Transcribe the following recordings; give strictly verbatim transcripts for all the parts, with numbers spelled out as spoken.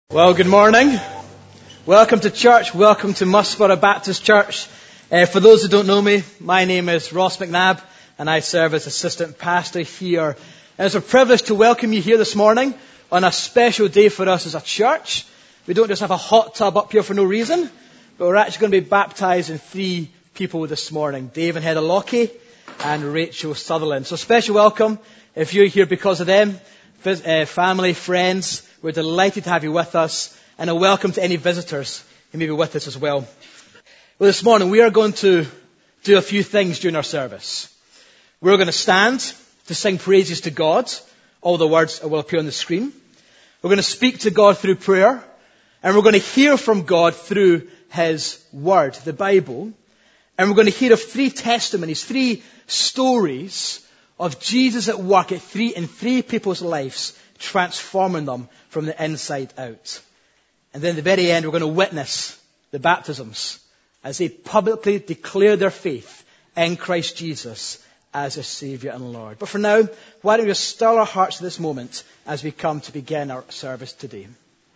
Well, good morning. Welcome to church. Welcome to Musborough Baptist Church. Uh, for those who don't know me, my name is Ross McNabb, and I serve as assistant pastor here. And it's a privilege to welcome you here this morning on a special day for us as a church. We don't just have a hot tub up here for no reason, but we're actually going to be baptising three people this morning: Dave and Heather Lockie and Rachel Sutherland. So special welcome if you're here because of them. Uh, family, friends, we're delighted to have you with us, and a welcome to any visitors who may be with us as well. Well, this morning we are going to do a few things during our service. We're going to stand to sing praises to God. All the words will appear on the screen. We're going to speak to God through prayer, and we're going to hear from God through His Word, the Bible. And we're going to hear of three testimonies, three stories of Jesus at work at three, in three people's lives, transforming them from the inside out. And then at the very end, we're going to witness the baptisms as they publicly declare their faith in Christ Jesus as their Saviour and Lord. But for now, why don't we just still our hearts at this moment as we come to begin our service today.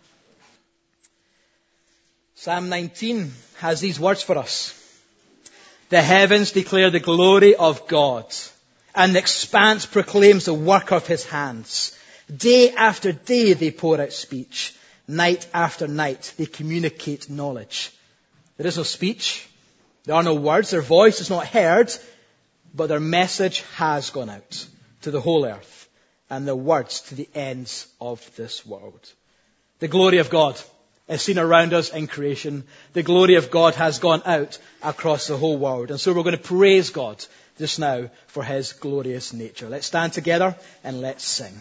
Psalm nineteen has these words for us. The heavens declare the glory of God, and the expanse proclaims the work of His hands. Day after day they pour out speech. Night after night they communicate knowledge. There is no speech. There are no words. Their voice is not heard. But their message has gone out to the whole earth, and their words to the ends of this world. The glory of God is seen around us in creation. The glory of God has gone out across the whole world. And so we're going to praise God just now for His glorious nature. Let's stand together and let's sing.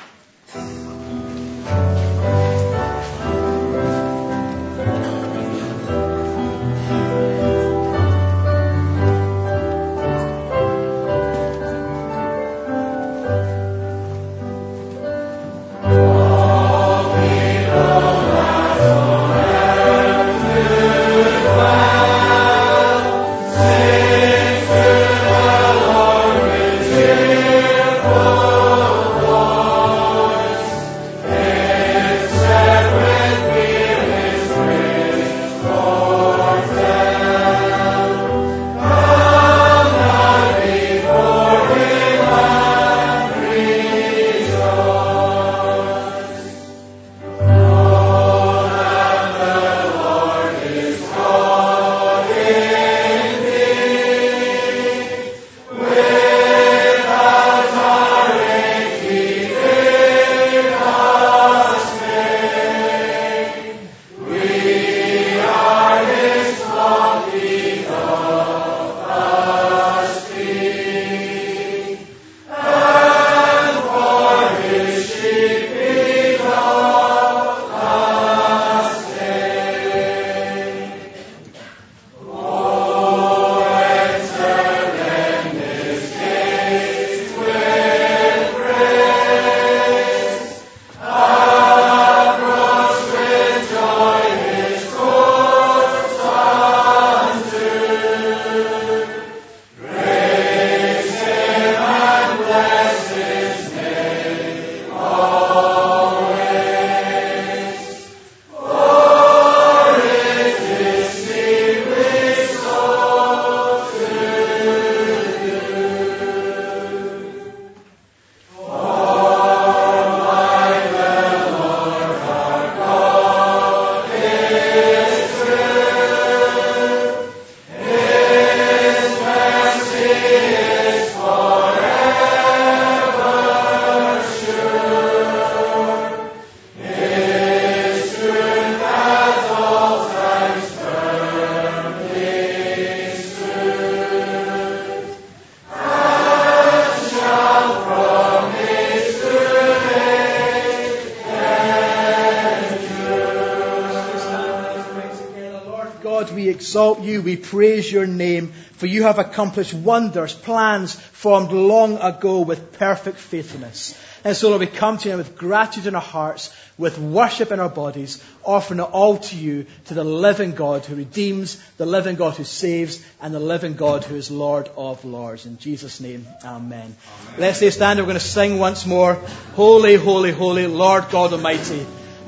Exalt you, we praise your name, for you have accomplished wonders, plans formed long ago with perfect faithfulness. And so, Lord, we come to you with gratitude in our hearts, with worship in our bodies, offering it all to you, to the living God who redeems, the living God who saves, and the living God who is Lord of Lords. In Jesus' name, amen. Amen. Let's stay standing. We're going to sing once more. Holy, holy, holy, Lord God Almighty.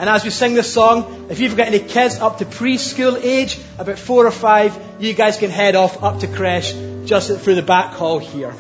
And as we sing this song, if you've got any kids up to preschool age, about four or five, you guys can head off up to creche just through the back hall here.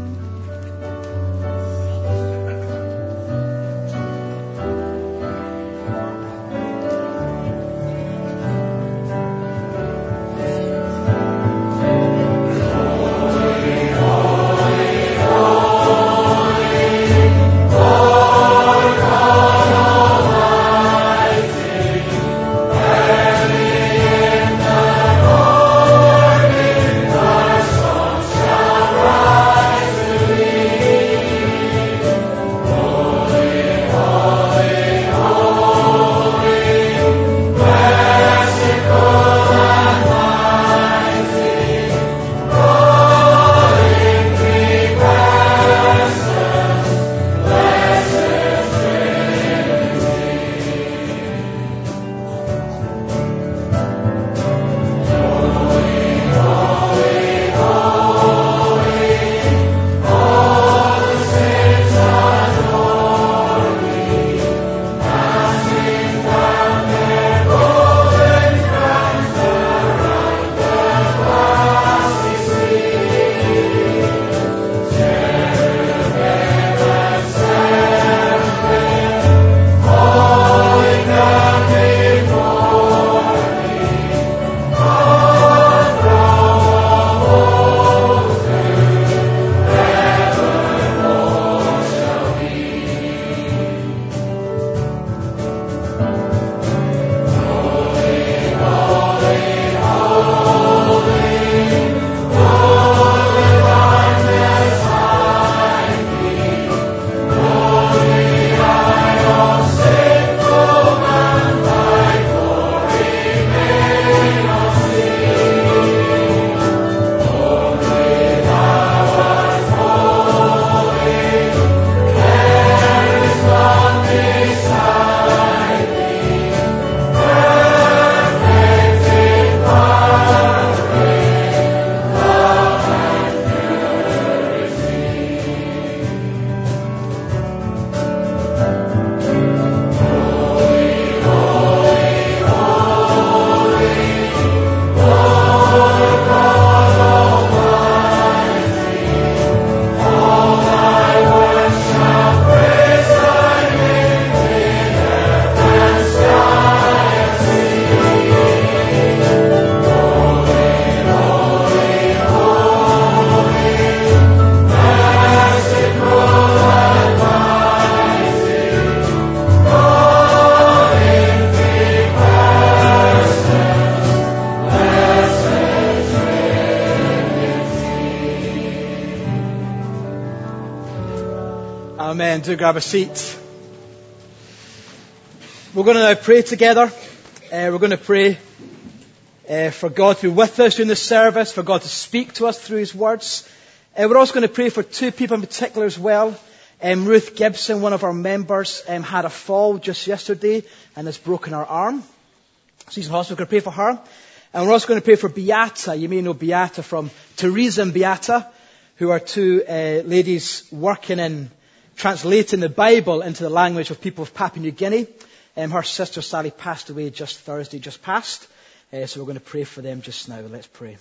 Amen. Do grab a seat. We're going to now pray together. Uh, we're going to pray uh, for God to be with us during this service, for God to speak to us through His words. Uh, we're also going to pray for two people in particular as well. Um, Ruth Gibson, one of our members, um, had a fall just yesterday and has broken her arm. She's in hospital. We're going to pray for her. And we're also going to pray for Beata. You may know Beata from Teresa and Beata, who are two uh, ladies working in translating the Bible into the language of people of Papua New Guinea. Um, her sister Sally passed away just Thursday, just past. Uh, so we're going to pray for them just now. Let's pray.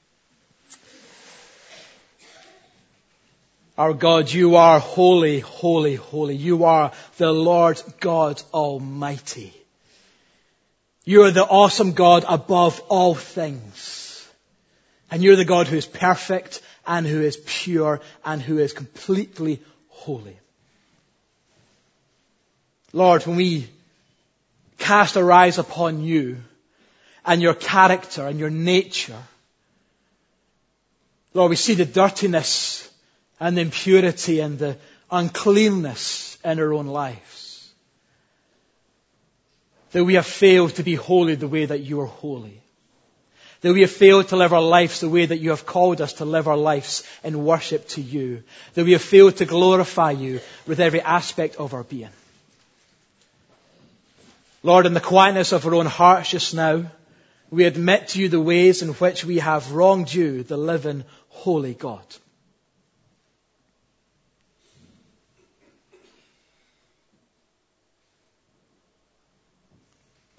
Our God, you are holy, holy, holy. You are the Lord God Almighty. You are the awesome God above all things. And you're the God who is perfect and who is pure and who is completely holy. Lord, when we cast our eyes upon you and your character and your nature, Lord, we see the dirtiness and the impurity and the uncleanness in our own lives. That we have failed to be holy the way that you are holy. That we have failed to live our lives the way that you have called us to live our lives in worship to you. That we have failed to glorify you with every aspect of our being. Lord, in the quietness of our own hearts just now, we admit to you the ways in which we have wronged you, the living, holy God.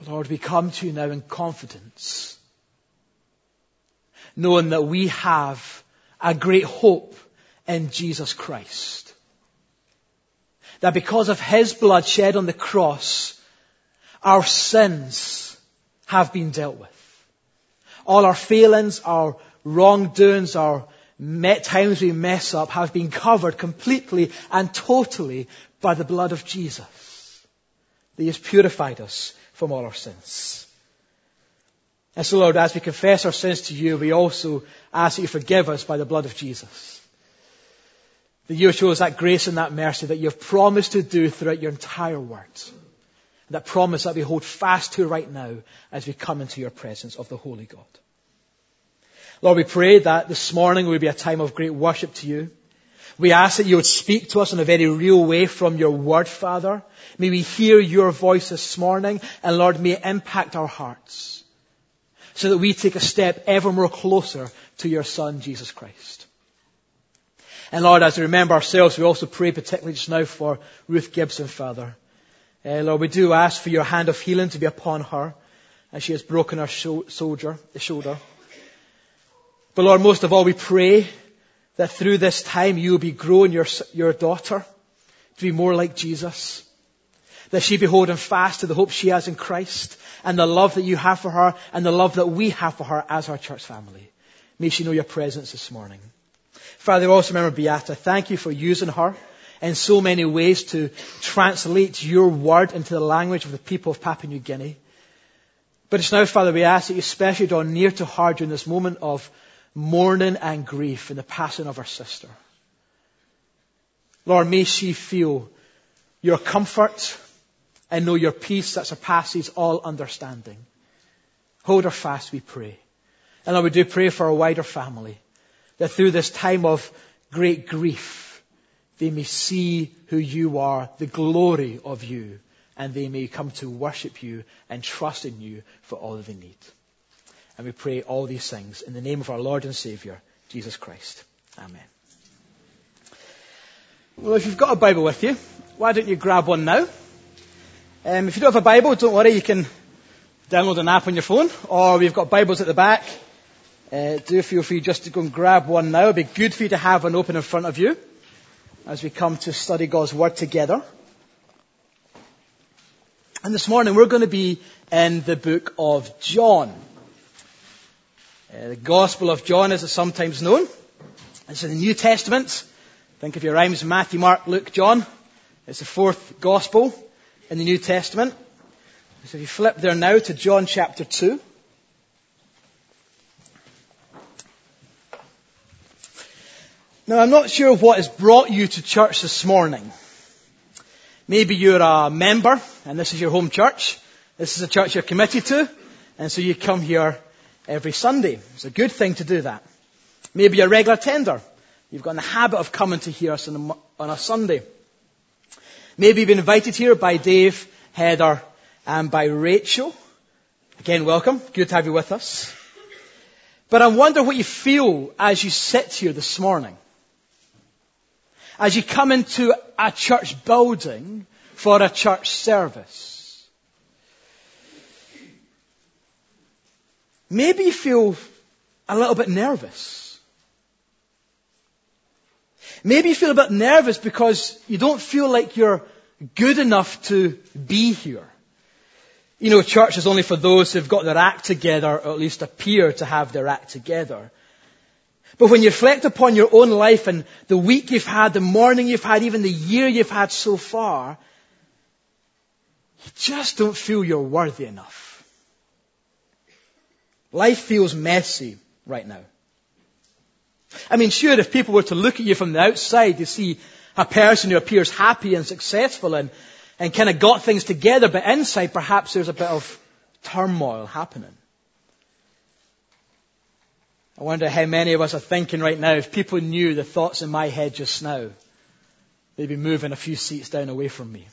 Lord, we come to you now in confidence, knowing that we have a great hope in Jesus Christ. That because of his blood shed on the cross, our sins have been dealt with. All our failings, our wrongdoings, our times we mess up have been covered completely and totally by the blood of Jesus. He has purified us from all our sins. And so, Lord, as we confess our sins to you, we also ask that you forgive us by the blood of Jesus. That you show us that grace and that mercy that you have promised to do throughout your entire word. That promise that we hold fast to right now as we come into your presence of the Holy God. Lord, we pray that this morning will be a time of great worship to you. We ask that you would speak to us in a very real way from your word, Father. May we hear your voice this morning, and Lord, may it impact our hearts so that we take a step ever more closer to your Son, Jesus Christ. And Lord, as we remember ourselves, we also pray particularly just now for Ruth Gibson, Father. Uh, Lord, we do ask for your hand of healing to be upon her as she has broken her shoulder, the shoulder. But Lord, most of all, we pray that through this time you will be growing your, your daughter to be more like Jesus. That she be holding fast to the hope she has in Christ and the love that you have for her and the love that we have for her as our church family. May she know your presence this morning. Father, we also remember Beata. Thank you for using her in so many ways to translate your word into the language of the people of Papua New Guinea. But it's now, Father, we ask that you especially draw near to her during this moment of mourning and grief in the passing of her sister. Lord, may she feel your comfort and know your peace that surpasses all understanding. Hold her fast, we pray. And Lord, we do pray for our wider family, that through this time of great grief, they may see who you are, the glory of you, and they may come to worship you and trust in you for all that they need. And we pray all these things in the name of our Lord and Savior, Jesus Christ. Amen. Well, if you've got a Bible with you, why don't you grab one now? Um, if you don't have a Bible, don't worry, you can download an app on your phone, or we've got Bibles at the back. Uh, do feel free just to go and grab one now. It'd be good for you to have one open in front of you as we come to study God's Word together. And this morning we're going to be in the book of John. Uh, the Gospel of John, as it's sometimes known. It's in the New Testament. Think of your rhymes: Matthew, Mark, Luke, John. It's the fourth Gospel in the New Testament. So if you flip there now to John chapter two. Now, I'm not sure what has brought you to church this morning. Maybe you're a member and this is your home church. This is a church you're committed to, and so you come here every Sunday. It's a good thing to do that. Maybe you're a regular attender. You've got in the habit of coming to hear us on a, on a Sunday. Maybe you've been invited here by Dave, Heather, and by Rachel. Again, welcome. Good to have you with us. But I wonder what you feel as you sit here this morning. As you come into a church building for a church service. Maybe you feel a little bit nervous. Maybe you feel a bit nervous because you don't feel like you're good enough to be here. You know, church is only for those who've got their act together, or at least appear to have their act together. But when you reflect upon your own life and the week you've had, the morning you've had, even the year you've had so far, you just don't feel you're worthy enough. Life feels messy right now. I mean, sure, if people were to look at you from the outside, you see a person who appears happy and successful and, and kind of got things together, but inside perhaps there's a bit of turmoil happening. I wonder how many of us are thinking right now, if people knew the thoughts in my head just now, they'd be moving a few seats down away from me.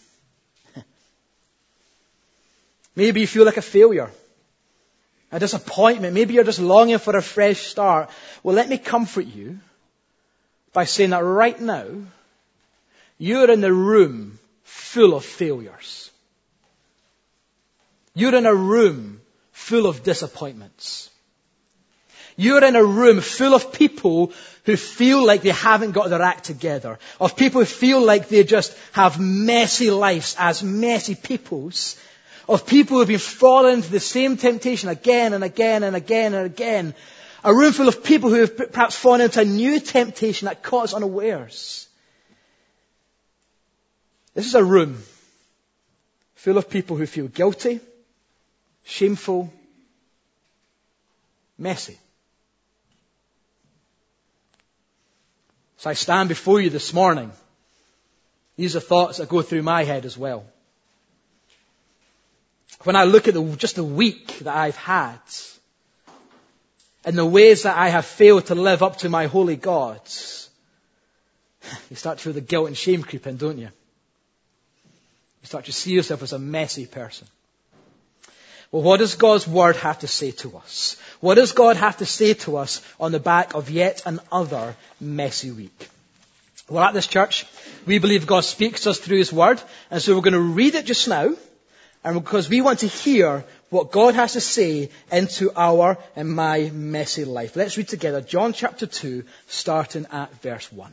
Maybe you feel like a failure. A disappointment. Maybe you're just longing for a fresh start. Well, let me comfort you by saying that right now, you're in the room full of failures. You're in a room full of disappointments. You're in a room full of people who feel like they haven't got their act together. Of people who feel like they just have messy lives as messy peoples. Of people who have been falling into the same temptation again and again and again and again. A room full of people who have perhaps fallen into a new temptation that caught us unawares. This is a room full of people who feel guilty, shameful, messy. So I stand before you this morning. These are thoughts that go through my head as well. When I look at the, just the week that I've had, and the ways that I have failed to live up to my holy God, you start to feel the guilt and shame creep in, don't you? You start to see yourself as a messy person. Well, what does God's Word have to say to us? What does God have to say to us on the back of yet another messy week? Well, at this church, we believe God speaks to us through His Word, and so we're going to read it just now, and because we want to hear what God has to say into our and my messy life. Let's read together John chapter two, starting at verse one.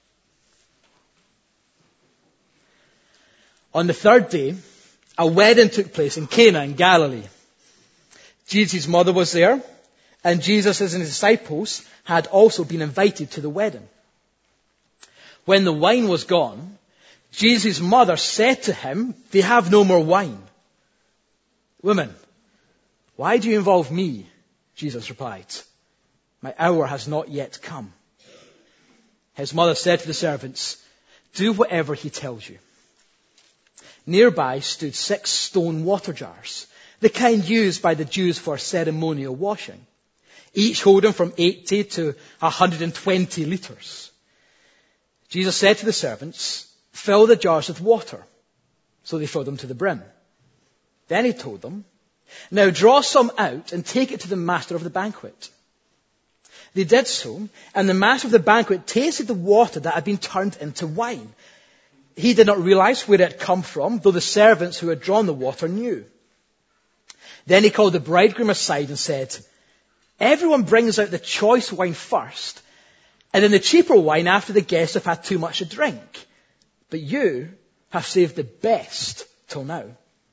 On the third day, a wedding took place in Cana in Galilee. Jesus' mother was there, and Jesus and his disciples had also been invited to the wedding. When the wine was gone, Jesus' mother said to him, "They have no more wine." "Woman, why do you involve me?" Jesus replied. "My hour has not yet come." His mother said to the servants, "Do whatever he tells you." Nearby stood six stone water jars, the kind used by the Jews for ceremonial washing, each holding from eighty to one hundred twenty litres. Jesus said to the servants, "Fill the jars with water." So they filled them to the brim. Then he told them, "Now draw some out and take it to the master of the banquet." They did so, and the master of the banquet tasted the water that had been turned into wine. He did not realize where it had come from, though the servants who had drawn the water knew. Then he called the bridegroom aside and said, "Everyone brings out the choice wine first, and then the cheaper wine after the guests have had too much to drink. But you have saved the best till now."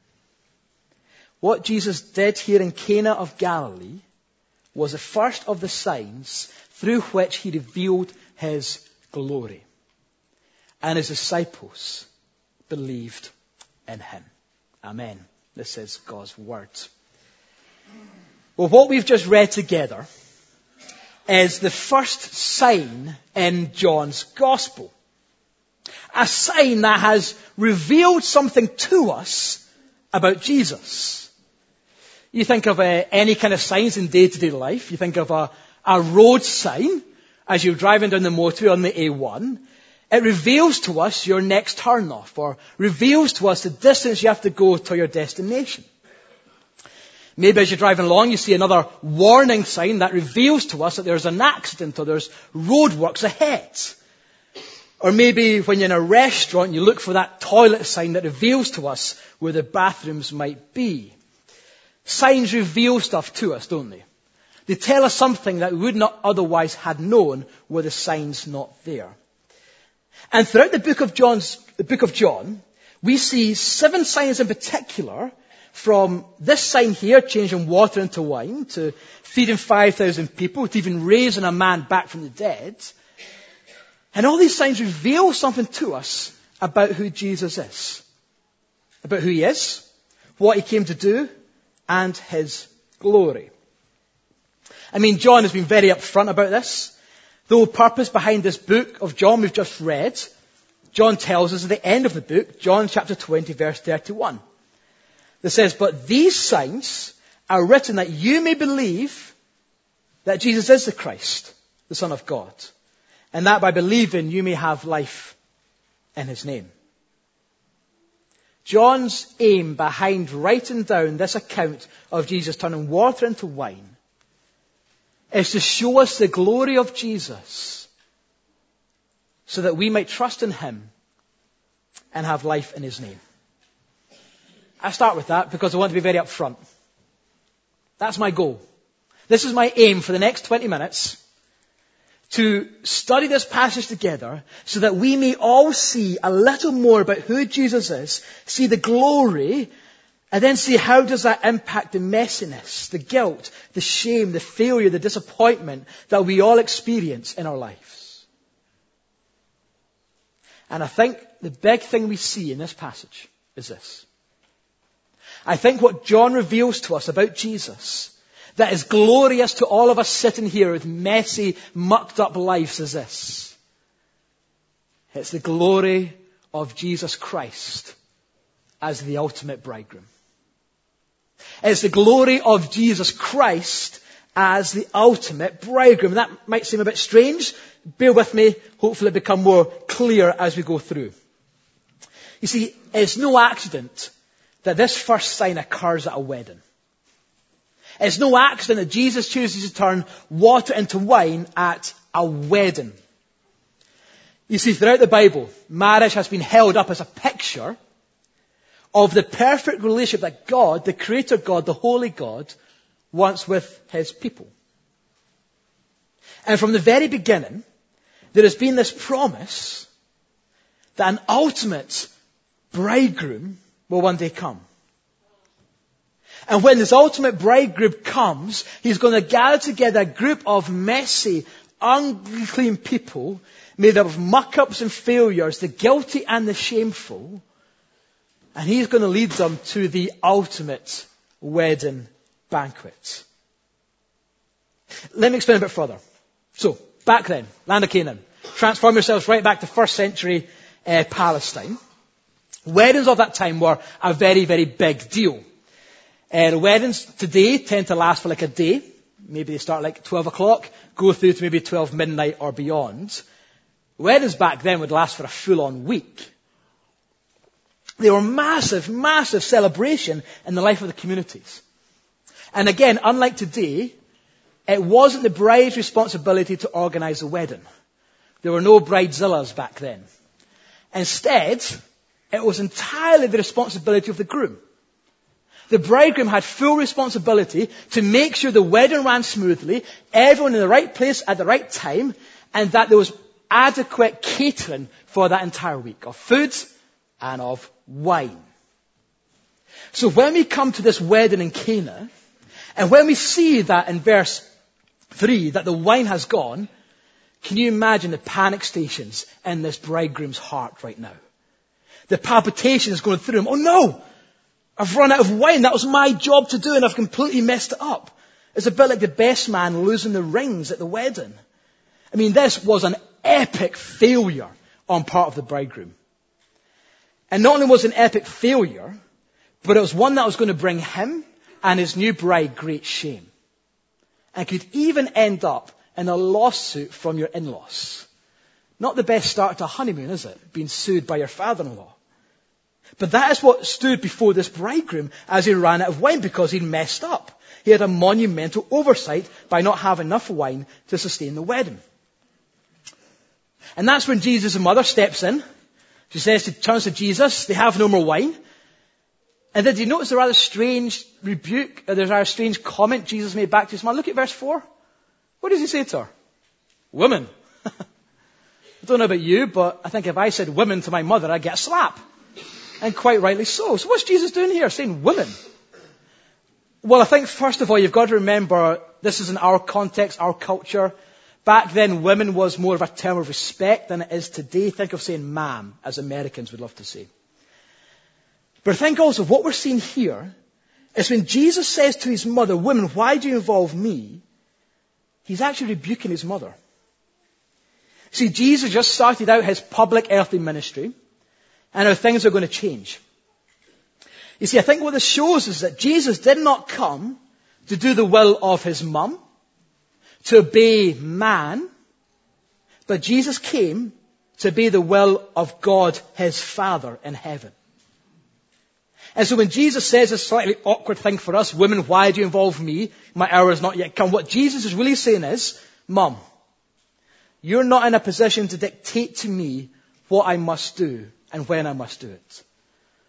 What Jesus did here in Cana of Galilee was the first of the signs through which he revealed his glory. And his disciples believed in him. Amen. This is God's word. Well, what we've just read together is the first sign in John's gospel. A sign that has revealed something to us about Jesus. You think of uh, any kind of signs in day-to-day life. You think of a, a road sign as you're driving down the motorway on the A one. It reveals to us your next turn off, or reveals to us the distance you have to go to your destination. Maybe as you're driving along, you see another warning sign that reveals to us that there's an accident or there's roadworks ahead. Or maybe when you're in a restaurant, you look for that toilet sign that reveals to us where the bathrooms might be. Signs reveal stuff to us, don't they? They tell us something that we would not otherwise have known were the signs not there. And throughout the book of John's, the book of John, we see seven signs in particular, from this sign here, changing water into wine, to feeding five thousand people, to even raising a man back from the dead. And all these signs reveal something to us about who Jesus is. About who he is, what he came to do, and his glory. I mean, John has been very upfront about this. The whole purpose behind this book of John we've just read, John tells us at the end of the book, John chapter twenty, verse thirty-one. That says, "But these signs are written that you may believe that Jesus is the Christ, the Son of God, and that by believing you may have life in his name." John's aim behind writing down this account of Jesus turning water into wine is to show us the glory of Jesus so that we might trust in him and have life in his name. I start with that because I want to be very upfront. That's my goal. This is my aim for the next twenty minutes, to study this passage together so that we may all see a little more about who Jesus is, see the glory, and then see how does that impact the messiness, the guilt, the shame, the failure, the disappointment that we all experience in our lives. And I think the big thing we see in this passage is this. I think what John reveals to us about Jesus that is glorious to all of us sitting here with messy, mucked up lives is this. It's the glory of Jesus Christ as the ultimate bridegroom. It's the glory of Jesus Christ as the ultimate bridegroom. That might seem a bit strange. Bear with me. Hopefully it'll become more clear as we go through. You see, it's no accident that this first sign occurs at a wedding. It's no accident that Jesus chooses to turn water into wine at a wedding. You see, throughout the Bible, marriage has been held up as a picture of the perfect relationship that God, the Creator God, the Holy God, wants with His people. And from the very beginning, there has been this promise that an ultimate bridegroom will one day come. And when this ultimate bridegroom comes, He's going to gather together a group of messy, unclean people made up of muck-ups and failures, the guilty and the shameful. And He's going to lead them to the ultimate wedding banquet. Let me explain a bit further. So, back then, land of Canaan. Transform yourselves right back to first century uh, Palestine. Weddings of that time were a very, very big deal. Uh, the weddings today tend to last for like a day. Maybe they start like twelve o'clock, go through to maybe twelve midnight or beyond. Weddings back then would last for a full-on week. They were massive, massive celebration in the life of the communities. And again, unlike today, it wasn't the bride's responsibility to organize the wedding. There were no bridezillas back then. Instead, it was entirely the responsibility of the groom. The bridegroom had full responsibility to make sure the wedding ran smoothly, everyone in the right place at the right time, and that there was adequate catering for that entire week of food and of wine. So when we come to this wedding in Cana, and when we see that in verse three, that the wine has gone, can you imagine the panic stations in this bridegroom's heart right now? The palpitations going through him. Oh no! I've run out of wine. That was my job to do and I've completely messed it up. It's a bit like the best man losing the rings at the wedding. I mean, this was an epic failure on part of the bridegroom. And not only was it an epic failure, but it was one that was going to bring him and his new bride great shame. And could even end up in a lawsuit from your in-laws. Not the best start to a honeymoon, is it? Being sued by your father-in-law. But that is what stood before this bridegroom as he ran out of wine because he'd messed up. He had a monumental oversight by not having enough wine to sustain the wedding. And that's when Jesus' mother steps in. She says, she turns to Jesus, they have no more wine. And then do you notice the rather strange rebuke, or there's a rather strange comment Jesus made back to his mother? Look at verse four. What does he say to her? Woman. I don't know about you, but I think if I said women to my mother, I'd get a slap. And quite rightly so. So what's Jesus doing here, saying women? Well, I think first of all, you've got to remember, this is in our context, our culture. Back then, women was more of a term of respect than it is today. Think of saying ma'am, as Americans would love to say. But I think also what we're seeing here is when Jesus says to his mother, women, why do you involve me? He's actually rebuking his mother. See, Jesus just started out his public earthly ministry. And how things are going to change. You see, I think what this shows is that Jesus did not come to do the will of his mum, to obey man, but Jesus came to obey the will of God, his Father in heaven. And so when Jesus says this slightly awkward thing for us, women, why do you involve me? My hour has not yet come. What Jesus is really saying is, Mum, you're not in a position to dictate to me what I must do and when I must do it.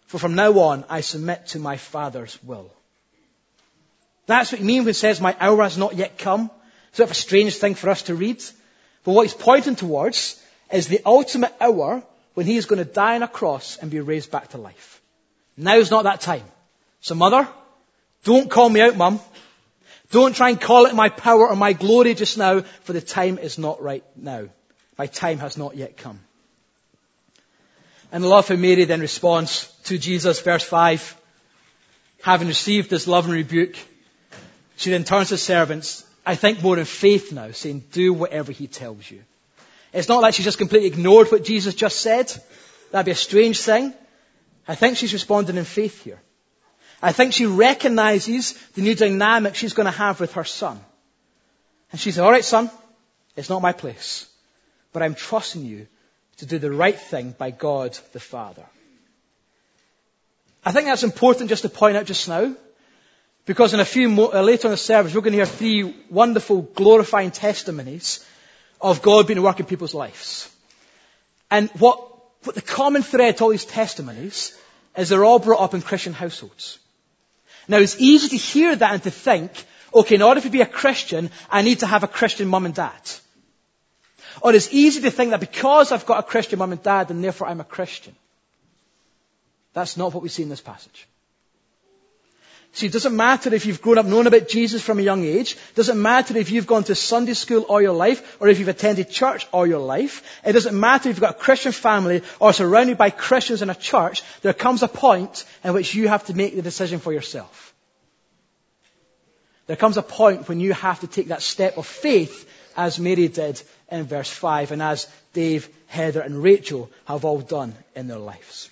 For from now on, I submit to my Father's will. That's what he means when he says, my hour has not yet come. It's sort of a strange thing for us to read. But what he's pointing towards is the ultimate hour when he is going to die on a cross and be raised back to life. Now's not that time. So mother, don't call me out, mum. Don't try and call it my power or my glory just now, for the time is not right now. My time has not yet come. And I love how Mary then responds to Jesus, verse five. Having received this love and rebuke, she then turns to the servants, I think more in faith now, saying, do whatever he tells you. It's not like she just completely ignored what Jesus just said. That'd be a strange thing. I think she's responding in faith here. I think she recognizes the new dynamic she's going to have with her son. And she said, all right, son, it's not my place, but I'm trusting you to do the right thing by God the Father. I think that's important just to point out just now, because in a few more, uh, later in the service, we're going to hear three wonderful, glorifying testimonies of God being at work in people's lives. And what, what the common thread to all these testimonies is they're all brought up in Christian households. Now, it's easy to hear that and to think, okay, in order to be a Christian, I need to have a Christian mum and dad. Or it's easy to think that because I've got a Christian mum and dad, then therefore I'm a Christian. That's not what we see in this passage. See, it doesn't matter if you've grown up knowing about Jesus from a young age. It doesn't matter if you've gone to Sunday school all your life or if you've attended church all your life. It doesn't matter if you've got a Christian family or surrounded by Christians in a church. There comes a point in which you have to make the decision for yourself. There comes a point when you have to take that step of faith, as Mary did in verse five and as Dave, Heather and Rachel have all done in their lives.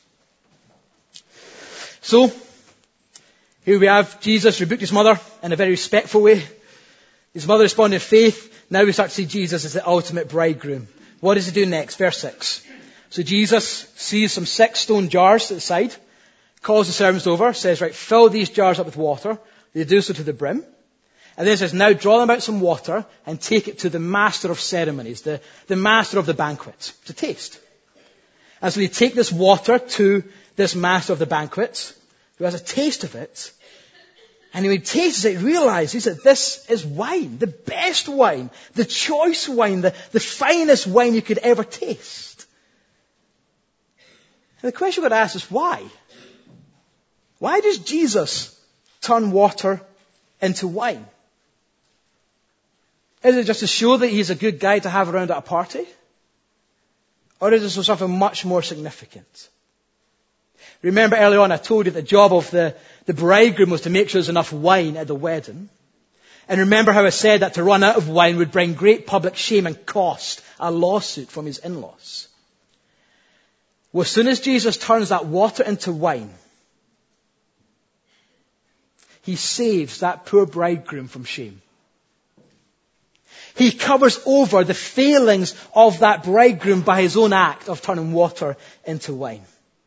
So, here we have Jesus rebuked his mother in a very respectful way. His mother responded in faith. Now we start to see Jesus as the ultimate bridegroom. What does he do next? Verse six. So Jesus sees some six stone jars at the side, calls the servants over, says, right, fill these jars up with water. They do so to the brim. And then says, now draw them out some water and take it to the master of ceremonies, the, the master of the banquet, to taste. And so they take this water to this master of the banquet, who has a taste of it. And when he tastes it, he realizes that this is wine, the best wine, the choice wine, the, the finest wine you could ever taste. And the question we've got to ask is why? Why does Jesus turn water into wine? Is it just to show that he's a good guy to have around at a party? Or is it something much more significant? Remember earlier on I told you that the job of the, the bridegroom was to make sure there's enough wine at the wedding. And remember how I said that to run out of wine would bring great public shame and cost a lawsuit from his in-laws. Well, as soon as Jesus turns that water into wine, he saves that poor bridegroom from shame. He covers over the failings of that bridegroom by his own act of turning water into wine.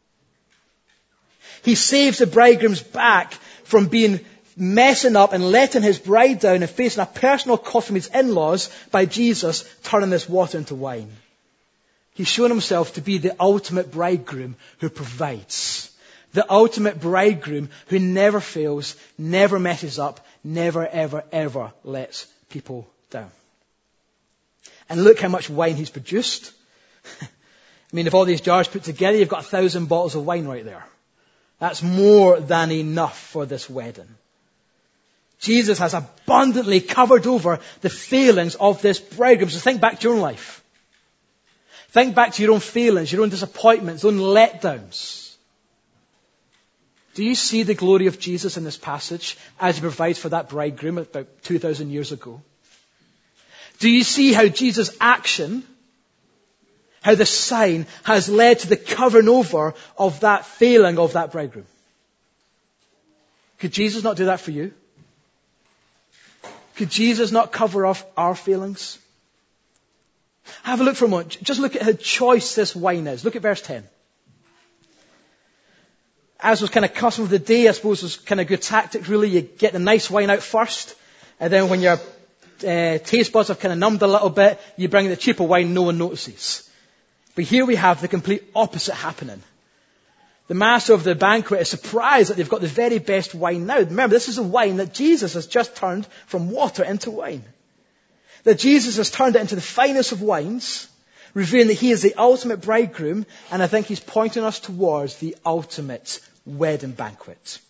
He saves the bridegroom's back from being messing up and letting his bride down and facing a personal cost from his in-laws by Jesus turning this water into wine. He's shown himself to be the ultimate bridegroom who provides. The ultimate bridegroom who never fails, never messes up, never, ever, ever lets people down. And look how much wine he's produced. I mean, if all these jars put together, you've got a thousand bottles of wine right there. That's more than enough for this wedding. Jesus has abundantly covered over the failings of this bridegroom. So think back to your own life. Think back to your own failings, your own disappointments, your own letdowns. Do you see the glory of Jesus in this passage as he provides for that bridegroom about two thousand years ago? Do you see how Jesus' action, how the sign has led to the covering over of that failing of that bridegroom? Could Jesus not do that for you? Could Jesus not cover off our failings? Have a look for a moment. Just look at how choice this wine is. Look at verse ten. As was kind of custom of the day, I suppose was kind of good tactic really. You get the nice wine out first, and then when your uh, taste buds have kind of numbed a little bit, you bring the cheaper wine no one notices. But here we have the complete opposite happening. the master of the banquet is surprised that they've got the very best wine now. Remember, this is a wine that Jesus has just turned from water into wine. That Jesus has turned it into the finest of wines, revealing that he is the ultimate bridegroom, and I think he's pointing us towards the ultimate wedding banquet.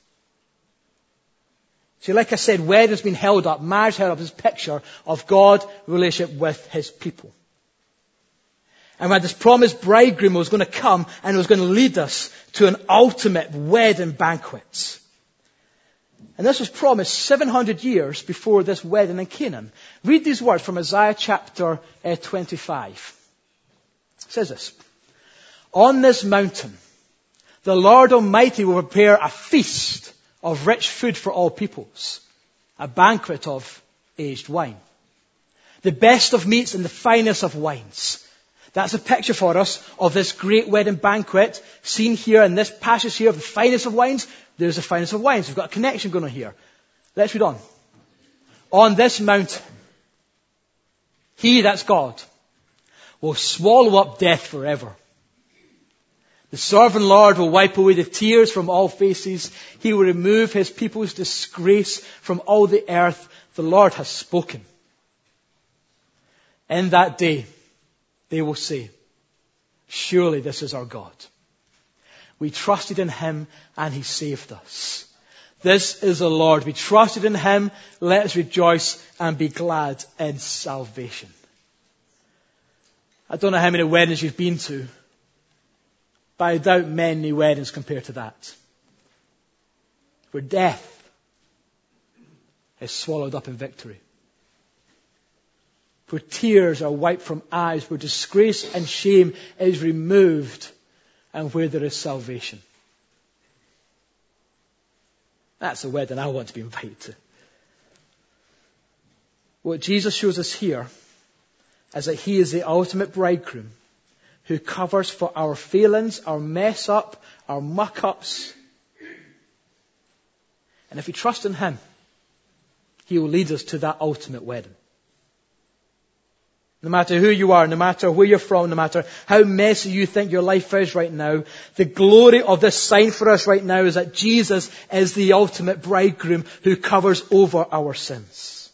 See, like I said, wedding's been held up, marriage held up as a picture of God's relationship with his people. And we had this promised bridegroom who was going to come and was going to lead us to an ultimate wedding banquet. And this was promised seven hundred years before this wedding in Canaan. Read these words from Isaiah chapter uh, twenty-five. It says this: "On this mountain, the Lord Almighty will prepare a feast of rich food for all peoples, a banquet of aged wine, the best of meats and the finest of wines." That's a picture for us of this great wedding banquet seen here in this passage here of the finest of wines. There's the finest of wines. We've got a connection going on here. Let's read on. "On this mountain, he, that's God, will swallow up death forever. The sovereign Lord will wipe away the tears from all faces. He will remove his people's disgrace from all the earth. The Lord has spoken. In that day, they will say, surely this is our God. We trusted in him and he saved us. This is the Lord. We trusted in him. Let us rejoice and be glad in salvation." I don't know how many weddings you've been to, but I doubt many weddings compare to that. Where death is swallowed up in victory. Where tears are wiped from eyes, where disgrace and shame is removed, and where there is salvation. That's the wedding I want to be invited to. What Jesus shows us here is that he is the ultimate bridegroom who covers for our failings, our mess up, our muck ups. And if we trust in him, he will lead us to that ultimate wedding. No matter who you are, no matter where you're from, no matter how messy you think your life is right now, the glory of this sign for us right now is that Jesus is the ultimate bridegroom who covers over our sins.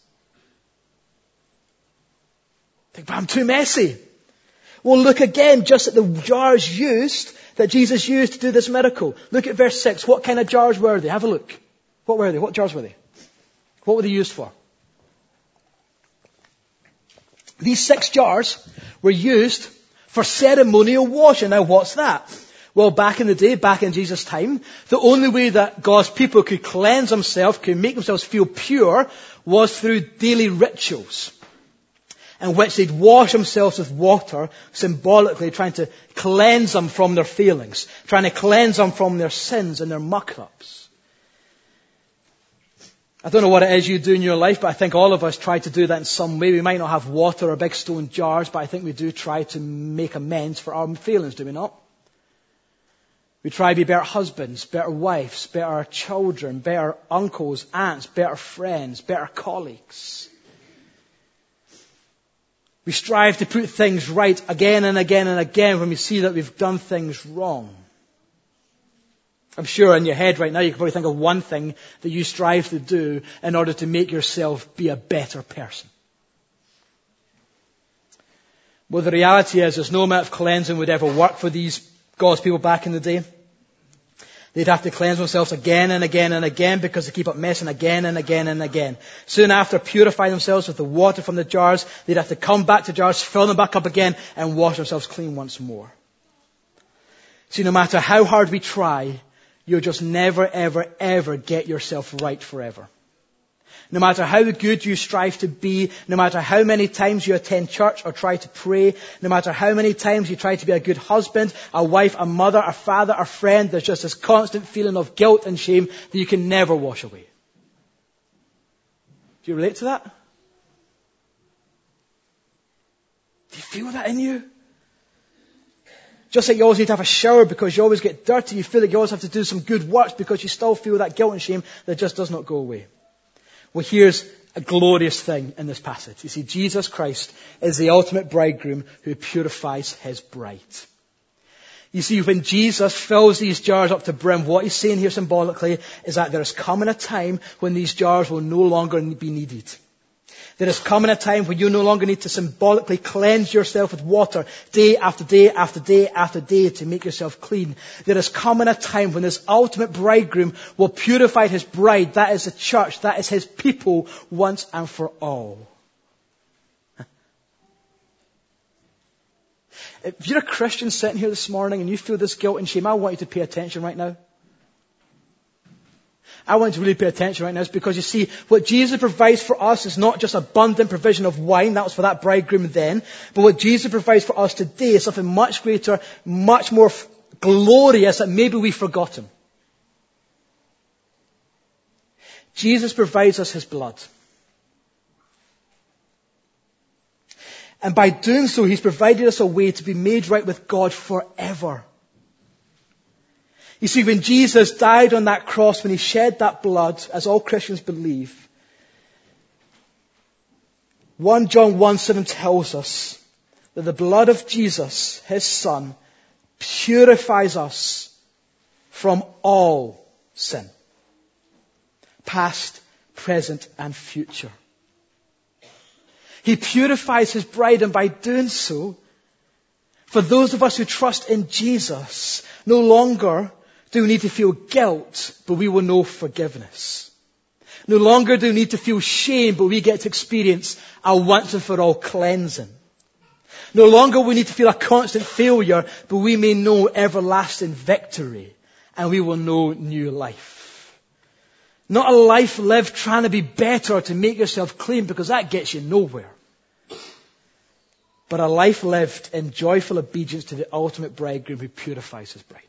Think, but I'm too messy. Well, look again just at the jars used, that Jesus used to do this miracle. Look at verse six. What kind of jars were they? Have a look. What were they? What jars were they? What were they used for? These six jars were used for ceremonial washing. Now what's that? Well, back in the day, back in Jesus' time, the only way that God's people could cleanse themselves, could make themselves feel pure, was through daily rituals, in which they'd wash themselves with water, symbolically trying to cleanse them from their failings, trying to cleanse them from their sins and their muck-ups. I don't know what it is you do in your life, but I think all of us try to do that in some way. We might not have water or big stone jars, but I think we do try to make amends for our failings, do we not? We try to be better husbands, better wives, better children, better uncles, aunts, better friends, better colleagues. We strive to put things right again and again and again when we see that we've done things wrong. I'm sure in your head right now you can probably think of one thing that you strive to do in order to make yourself be a better person. Well, the reality is there's no amount of cleansing would ever work for these God's people back in the day. They'd have to cleanse themselves again and again and again because they keep up messing again and again and again. Soon after, purify themselves with the water from the jars. They'd have to come back to jars, fill them back up again, and wash themselves clean once more. See, no matter how hard we try, you'll just never, ever, ever get yourself right forever. No matter how good you strive to be, no matter how many times you attend church or try to pray, no matter how many times you try to be a good husband, a wife, a mother, a father, a friend, there's just this constant feeling of guilt and shame that you can never wash away. Do you relate to that? Do you feel that in you? Just like you always need to have a shower because you always get dirty, you feel like you always have to do some good works because you still feel that guilt and shame that just does not go away. Well, here's a glorious thing in this passage. You see, Jesus Christ is the ultimate bridegroom who purifies his bride. You see, when Jesus fills these jars up to brim, what he's saying here symbolically is that there is coming a time when these jars will no longer be needed. There is coming a time when you no longer need to symbolically cleanse yourself with water day after day after day after day to make yourself clean. There is coming a time when this ultimate bridegroom will purify his bride, that is the church, that is his people, once and for all. If you're a Christian sitting here this morning and you feel this guilt and shame, I want you to pay attention right now. I want you to really pay attention right now, because you see, what Jesus provides for us is not just abundant provision of wine, that was for that bridegroom then, but what Jesus provides for us today is something much greater, much more glorious that maybe we've forgotten. Jesus provides us his blood. And by doing so, he's provided us a way to be made right with God forever. You see, when Jesus died on that cross, when he shed that blood, as all Christians believe, First John one seven tells us that the blood of Jesus, his Son, purifies us from all sin. Past, present, and future. He purifies his bride, and by doing so, for those of us who trust in Jesus, no longer do we need to feel guilt, but we will know forgiveness. No longer do we need to feel shame, but we get to experience a once and for all cleansing. No longer we need to feel a constant failure, but we may know everlasting victory, and we will know new life. Not a life lived trying to be better to make yourself clean, because that gets you nowhere. But a life lived in joyful obedience to the ultimate bridegroom who purifies his bride.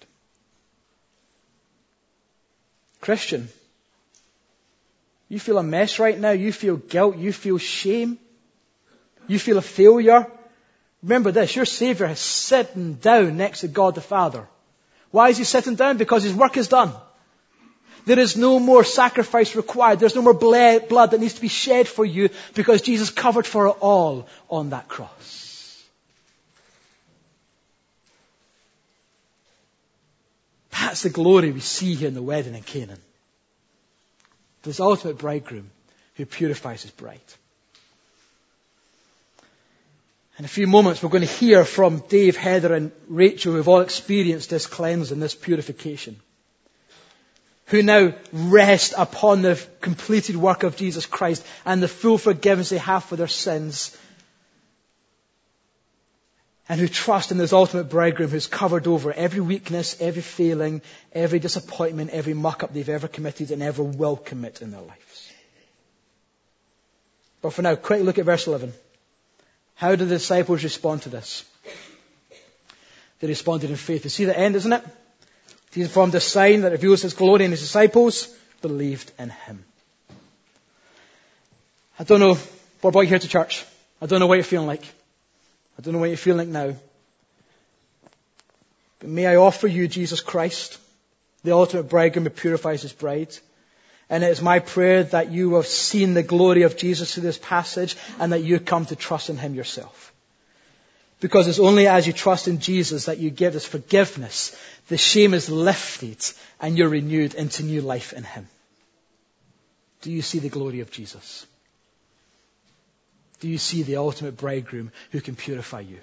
Christian, you feel a mess right now. You feel guilt. You feel shame. You feel a failure. Remember this, your Savior is sitting down next to God the Father. Why is he sitting down? Because his work is done. There is no more sacrifice required. There's no more blood that needs to be shed for you, because Jesus covered for it all on that cross. That's the glory we see here in the wedding in Canaan. This ultimate bridegroom who purifies his bride. In a few moments we're going to hear from Dave, Heather and Rachel, who have all experienced this cleansing, this purification. Who now rest upon the completed work of Jesus Christ and the full forgiveness they have for their sins. And who trust in this ultimate bridegroom who's covered over every weakness, every failing, every disappointment, every muck-up they've ever committed and ever will commit in their lives. But for now, quick look at verse eleven. How did the disciples respond to this? They responded in faith. You see the end, isn't it? Jesus formed a sign that reveals his glory, and his disciples believed in him. I don't know what brought you here to church. I don't know what you're feeling like. I don't know what you're feeling like now. But may I offer you Jesus Christ, the ultimate bridegroom who purifies his bride. And it is my prayer that you have seen the glory of Jesus through this passage, and that you come to trust in him yourself. Because it's only as you trust in Jesus that you get this forgiveness. The shame is lifted and you're renewed into new life in him. Do you see the glory of Jesus? Do you see the ultimate bridegroom who can purify you?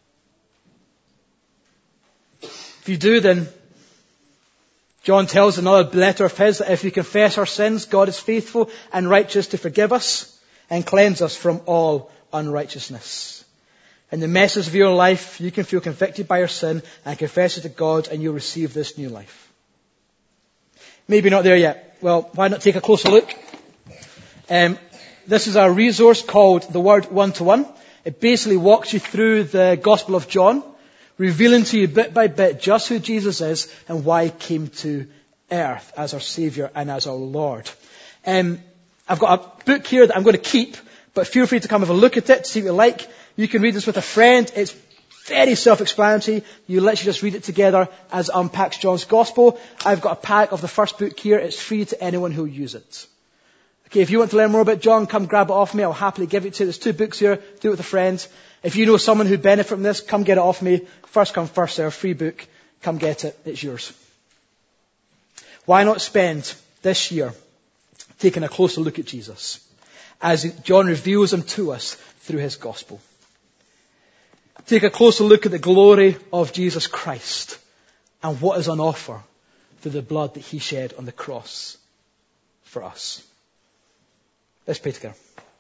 If you do, then John tells in another letter of his that if we confess our sins, God is faithful and righteous to forgive us and cleanse us from all unrighteousness. In the messes of your life, you can feel convicted by your sin and confess it to God, and you'll receive this new life. Maybe not there yet. Well, why not take a closer look? Um, this is a resource called The Word One-to-One. It basically walks you through the Gospel of John, revealing to you bit by bit just who Jesus is and why he came to earth as our Saviour and as our Lord. Um, I've got a book here that I'm going to keep, but feel free to come have a look at it to see what you like. You can read this with a friend. It's very self-explanatory. You literally just read it together as it unpacks John's Gospel. I've got a pack of the first book here. It's free to anyone who'll use it. Okay, if you want to learn more about John, come grab it off me. I'll happily give it to you. There's two books here. Do it with a friend. If you know someone who'd benefit from this, come get it off me. First come, first serve. Free book. Come get it. It's yours. Why not spend this year taking a closer look at Jesus as John reveals him to us through his gospel? Take a closer look at the glory of Jesus Christ and what is on offer through the blood that he shed on the cross for us. Let's pray together.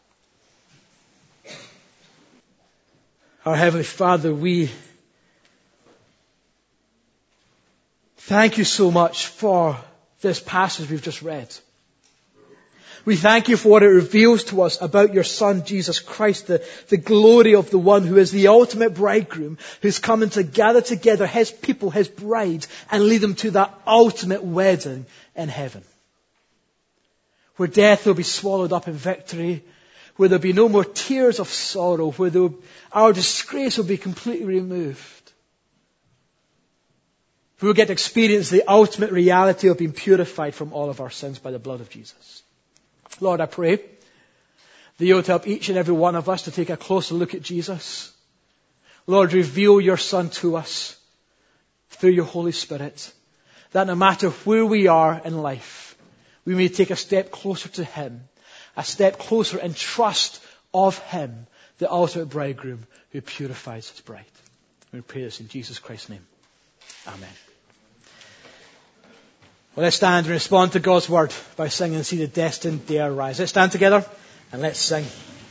Our Heavenly Father, we thank you so much for this passage we've just read. We thank you for what it reveals to us about your Son, Jesus Christ, the, the glory of the one who is the ultimate bridegroom, who's coming to gather together his people, his bride, and lead them to that ultimate wedding in heaven. Where death will be swallowed up in victory, where there'll be no more tears of sorrow, where there'll, our disgrace will be completely removed. We will get to experience the ultimate reality of being purified from all of our sins by the blood of Jesus. Lord, I pray that you would help each and every one of us to take a closer look at Jesus. Lord, reveal your Son to us through your Holy Spirit, that no matter where we are in life, we may take a step closer to him, a step closer in trust of him, the ultimate bridegroom who purifies his bride. We pray this in Jesus Christ's name. Amen. Well, let's stand and respond to God's word by singing "See the Destined Day Arise." Let's stand together and let's sing.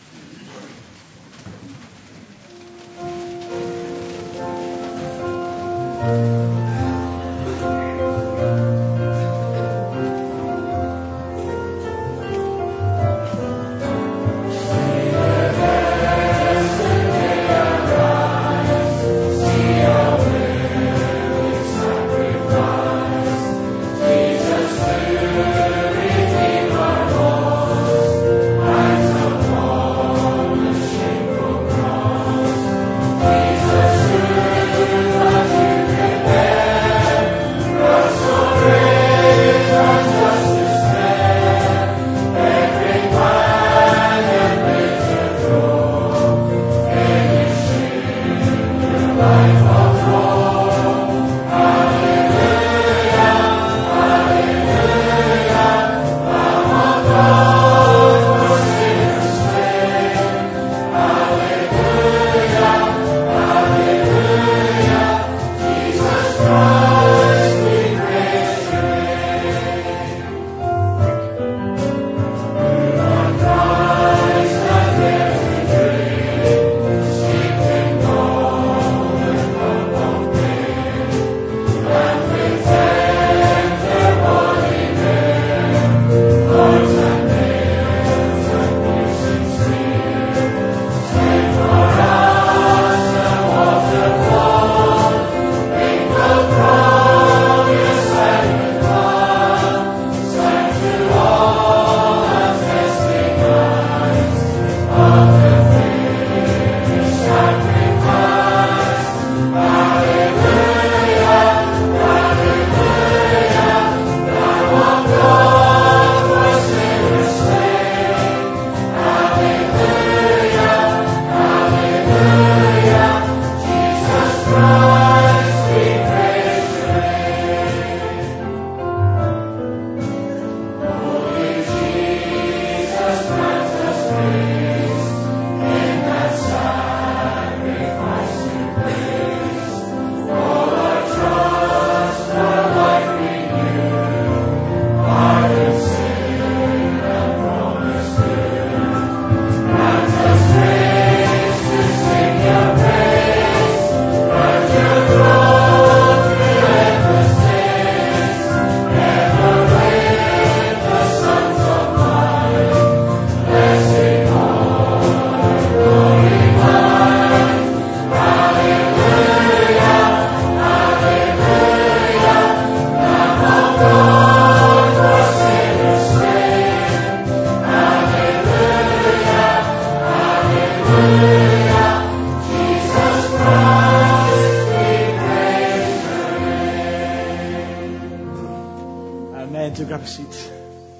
grab a seat.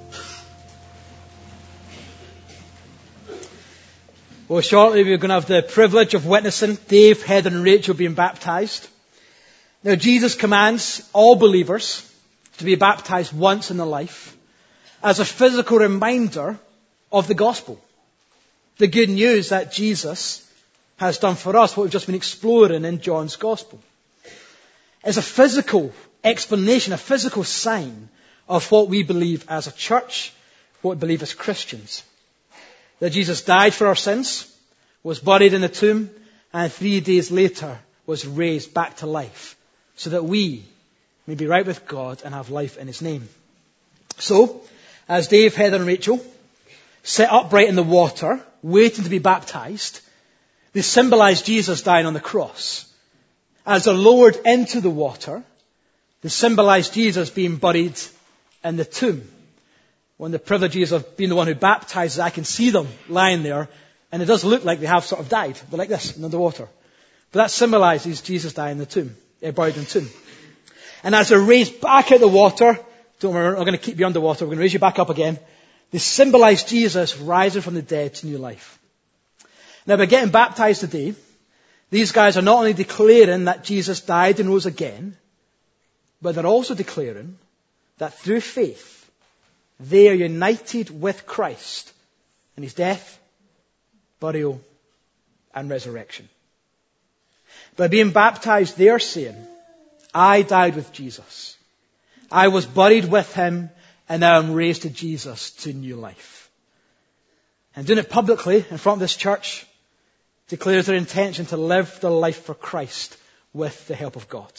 Well, shortly we're going to have the privilege of witnessing Dave, Heather and Rachel being baptised. Now, Jesus commands all believers to be baptized once in their life as a physical reminder of the gospel. The good news that Jesus has done for us, what we've just been exploring in John's gospel. It's a physical explanation, a physical sign of what we believe as a church, what we believe as Christians. That Jesus died for our sins, was buried in the tomb, and three days later was raised back to life, so that we may be right with God and have life in His name. So, as Dave, Heather and Rachel sit upright in the water, waiting to be baptized, they symbolize Jesus dying on the cross. As they're lowered into the water, they symbolize Jesus being buried in the tomb. One of the privileges of being the one who baptizes, I can see them lying there, and it does look like they have sort of died. They're like this, in the water. But that symbolizes Jesus dying in the tomb, uh, buried in the tomb. And as they're raised back out of the water, don't worry, we're not going to keep you underwater, we're going to raise you back up again. They symbolize Jesus rising from the dead to new life. Now, by getting baptized today, these guys are not only declaring that Jesus died and rose again, but they're also declaring that through faith, they are united with Christ in His death, burial, and resurrection. By being baptized, they are saying, I died with Jesus. I was buried with Him, and now I'm raised to Jesus to new life. And doing it publicly in front of this church declares their intention to live their life for Christ with the help of God.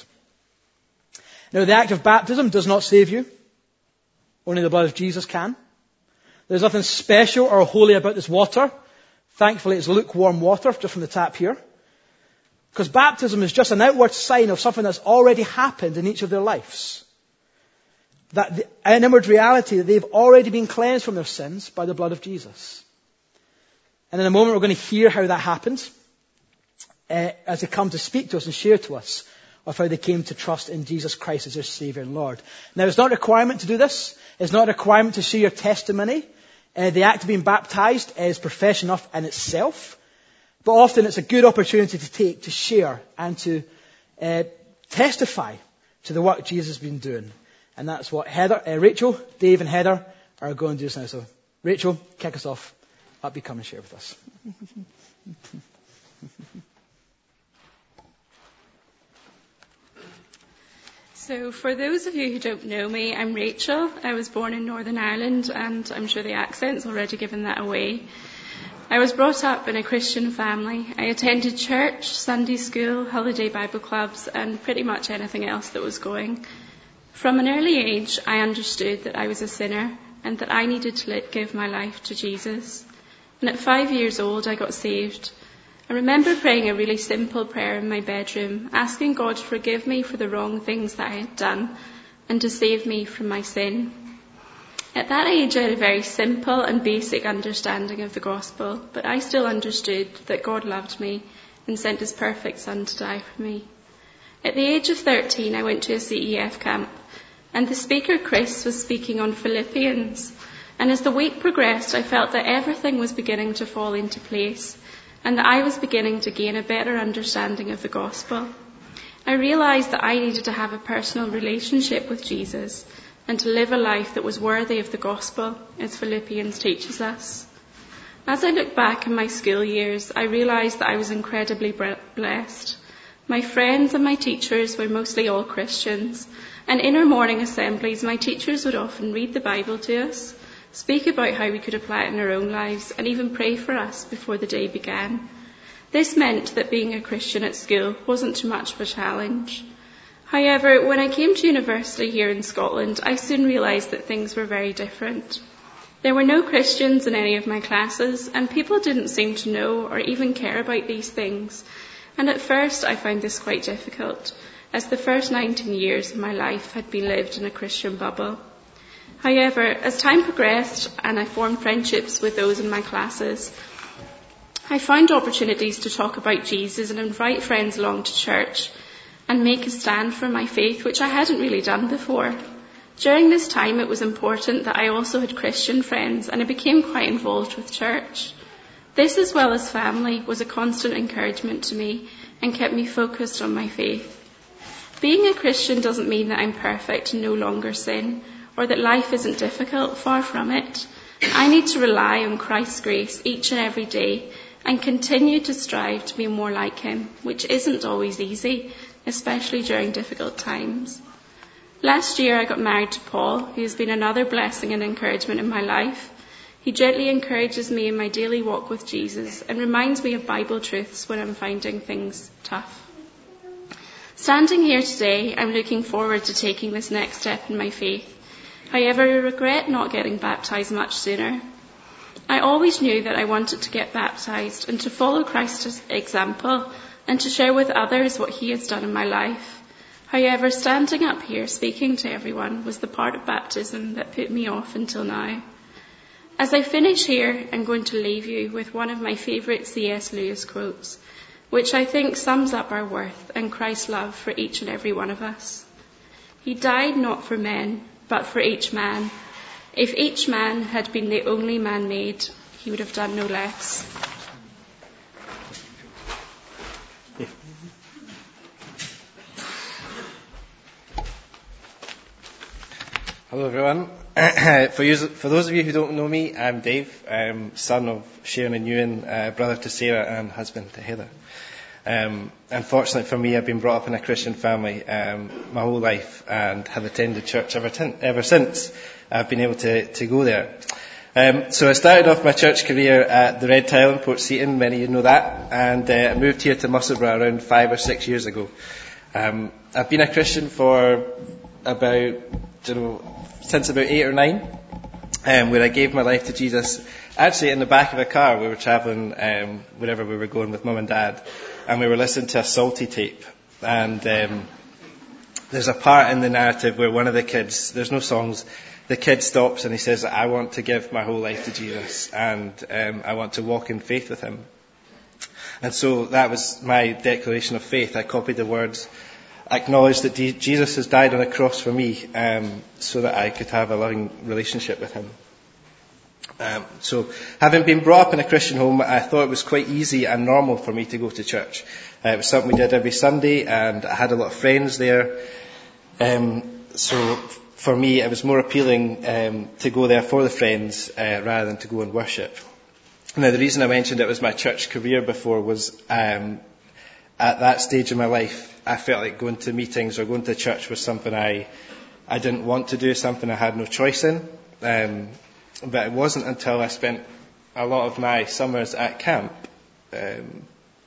Now, the act of baptism does not save you. Only the blood of Jesus can. There's nothing special or holy about this water. Thankfully, it's lukewarm water just from the tap here. Because baptism is just an outward sign of something that's already happened in each of their lives. That the, an inward reality that they've already been cleansed from their sins by the blood of Jesus. And in a moment, we're going to hear how that happened uh, as they come to speak to us and share to us of how they came to trust in Jesus Christ as their Savior and Lord. Now, it's not a requirement to do this. It's not a requirement to share your testimony. Uh, the act of being baptized is profession enough in itself. But often it's a good opportunity to take, to share, and to uh, testify to the work Jesus has been doing. And that's what Heather, uh, Rachel, Dave and Heather are going to do just now. So, Rachel, kick us off. Up you come and share with us. So for those of you who don't know me, I'm Rachel. I was born in Northern Ireland, and I'm sure the accent's already given that away. I was brought up in a Christian family. I attended church, Sunday school, holiday Bible clubs, and pretty much anything else that was going. From an early age, I understood that I was a sinner and that I needed to give my life to Jesus. And at five years old, I got saved. I remember praying a really simple prayer in my bedroom, asking God to forgive me for the wrong things that I had done and to save me from my sin. At that age, I had a very simple and basic understanding of the gospel, but I still understood that God loved me and sent His perfect Son to die for me. At the age of thirteen, I went to a C E F camp, and the speaker, Chris, was speaking on Philippians. And as the week progressed, I felt that everything was beginning to fall into place, and that I was beginning to gain a better understanding of the gospel. I realised that I needed to have a personal relationship with Jesus and to live a life that was worthy of the gospel, as Philippians teaches us. As I look back in my school years, I realised that I was incredibly blessed. My friends and my teachers were mostly all Christians, and in our morning assemblies, my teachers would often read the Bible to us, speak about how we could apply it in our own lives, and even pray for us before the day began. This meant that being a Christian at school wasn't too much of a challenge. However, when I came to university here in Scotland, I soon realised that things were very different. There were no Christians in any of my classes, and people didn't seem to know or even care about these things. And at first I found this quite difficult, as the first nineteen years of my life had been lived in a Christian bubble. However, as time progressed and I formed friendships with those in my classes, I found opportunities to talk about Jesus and invite friends along to church and make a stand for my faith, which I hadn't really done before. During this time, it was important that I also had Christian friends, and I became quite involved with church. This, as well as family, was a constant encouragement to me and kept me focused on my faith. Being a Christian doesn't mean that I'm perfect and no longer sin, or that life isn't difficult. Far from it. I need to rely on Christ's grace each and every day and continue to strive to be more like him, which isn't always easy, especially during difficult times. Last year I got married to Paul, who has been another blessing and encouragement in my life. He gently encourages me in my daily walk with Jesus and reminds me of Bible truths when I'm finding things tough. Standing here today, I'm looking forward to taking this next step in my faith. However, I regret not getting baptised much sooner. I always knew that I wanted to get baptised and to follow Christ's example and to share with others what he has done in my life. However, standing up here speaking to everyone was the part of baptism that put me off until now. As I finish here, I'm going to leave you with one of my favourite C S Lewis quotes, which I think sums up our worth and Christ's love for each and every one of us. He died not for men, but for each man. If each man had been the only man made, he would have done no less. Hello everyone. for, you, for those of you who don't know me, I'm Dave. I'm son of Sharon and Ewan, uh, brother to Sarah and husband to Heather. Um, unfortunately for me, I've been brought up in a Christian family um, my whole life and have attended church ever, t- ever since I've been able to, to go there. Um, so I started off my church career at the Red Tile in Port Seaton, many of you know that, and uh, I moved here to Musselburgh around five or six years ago. Um, I've been a Christian for about, you know, since about eight or nine, um, where I gave my life to Jesus. Actually, in the back of a car, we were travelling um, wherever we were going with mum and dad, and we were listening to a Salty tape. And um, there's a part in the narrative where one of the kids, there's no songs, the kid stops and he says, I want to give my whole life to Jesus, and um, I want to walk in faith with him. And so that was my declaration of faith. I copied the words, acknowledged that D- Jesus has died on a cross for me, um, so that I could have a loving relationship with him. Um, so, having been brought up in a Christian home, I thought it was quite easy and normal for me to go to church. Uh, it was something we did every Sunday, and I had a lot of friends there. Um, so, for me, it was more appealing um, to go there for the friends uh, rather than to go and worship. Now, the reason I mentioned it was my church career before was um, at that stage in my life, I felt like going to meetings or going to church was something I I didn't want to do, something I had no choice in. Um, but it wasn't until I spent a lot of my summers at camp, um,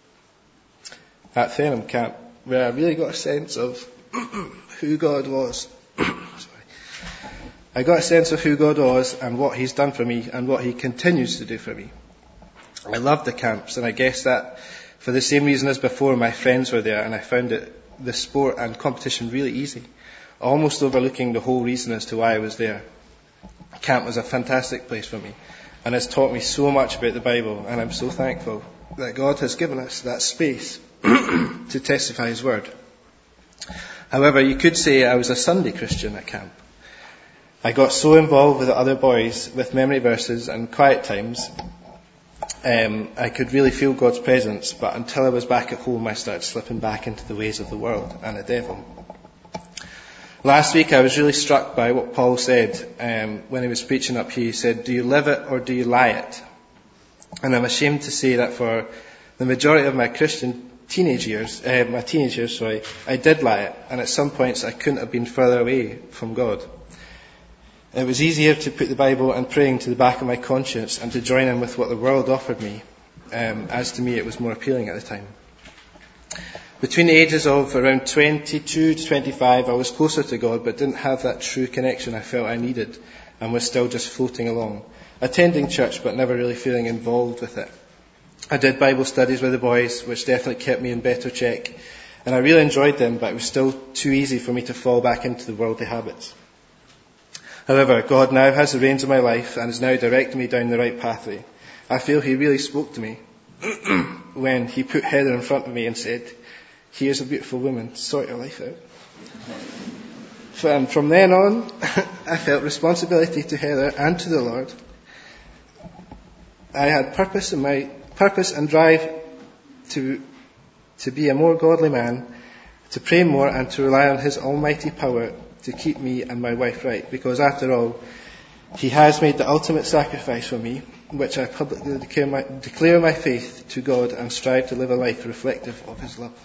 at Fenham Camp, where I really got a sense of who God was. Sorry. I got a sense of who God was and what he's done for me and what he continues to do for me. I loved the camps, and I guess that for the same reason as before, my friends were there, and I found it, the sport and competition really easy, almost overlooking the whole reason as to why I was there. Camp was a fantastic place for me, and has taught me so much about the Bible, and I'm so thankful that God has given us that space to testify his word. However, you could say I was a Sunday Christian at camp. I got so involved with the other boys with memory verses and quiet times, Um, I could really feel God's presence, but until I was back at home, I started slipping back into the ways of the world and the devil. Last week, I was really struck by what Paul said um, when he was preaching up here. He said, do you live it or do you lie it? And I'm ashamed to say that for the majority of my Christian teenage years, uh, my teenage years, sorry, I did lie it, and at some points I couldn't have been further away from God. It was easier to put the Bible and praying to the back of my conscience and to join in with what the world offered me, um, as to me it was more appealing at the time. Between the ages of around twenty-two to twenty-five, I was closer to God, but didn't have that true connection I felt I needed, and was still just floating along, attending church but never really feeling involved with it. I did Bible studies with the boys, which definitely kept me in better check, and I really enjoyed them, but it was still too easy for me to fall back into the worldly habits. However, God now has the reins of my life and is now directing me down the right pathway. I feel he really spoke to me when he put Heather in front of me and said, here's a beautiful woman, sort your life out. And from then on, I felt responsibility to Heather and to the Lord. I had purpose in my purpose and drive to to be a more godly man, to pray more and to rely on his almighty power to keep me and my wife right, because after all, he has made the ultimate sacrifice for me, which I publicly declare my, declare my faith to God and strive to live a life reflective of his love.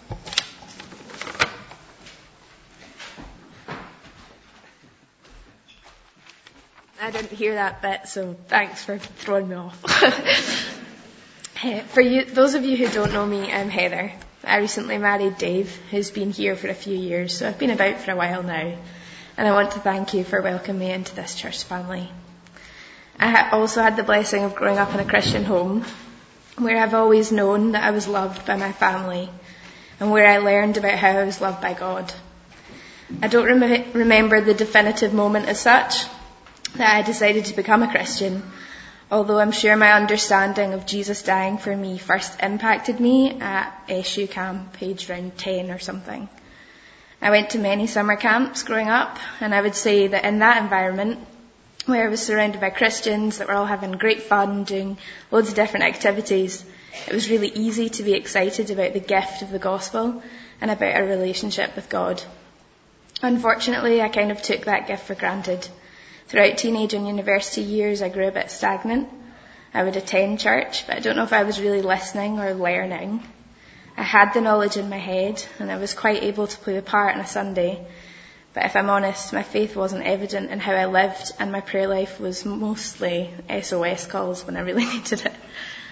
I didn't hear that bit, so thanks for throwing me off. For you, those of you who don't know me, I'm Heather. I recently married Dave, who's been here for a few years, so I've been about for a while now. And I want to thank you for welcoming me into this church family. I also had the blessing of growing up in a Christian home, where I've always known that I was loved by my family, and where I learned about how I was loved by God. I don't rem- remember the definitive moment as such, that I decided to become a Christian, although I'm sure my understanding of Jesus dying for me first impacted me at S U camp, age around ten or something. I went to many summer camps growing up, and I would say that in that environment, where I was surrounded by Christians that were all having great fun, doing loads of different activities, it was really easy to be excited about the gift of the gospel and about a relationship with God. Unfortunately, I kind of took that gift for granted. Throughout teenage and university years, I grew a bit stagnant. I would attend church, but I don't know if I was really listening or learning. I had the knowledge in my head, and I was quite able to play the part on a Sunday. But if I'm honest, my faith wasn't evident in how I lived, and my prayer life was mostly S O S calls when I really needed it.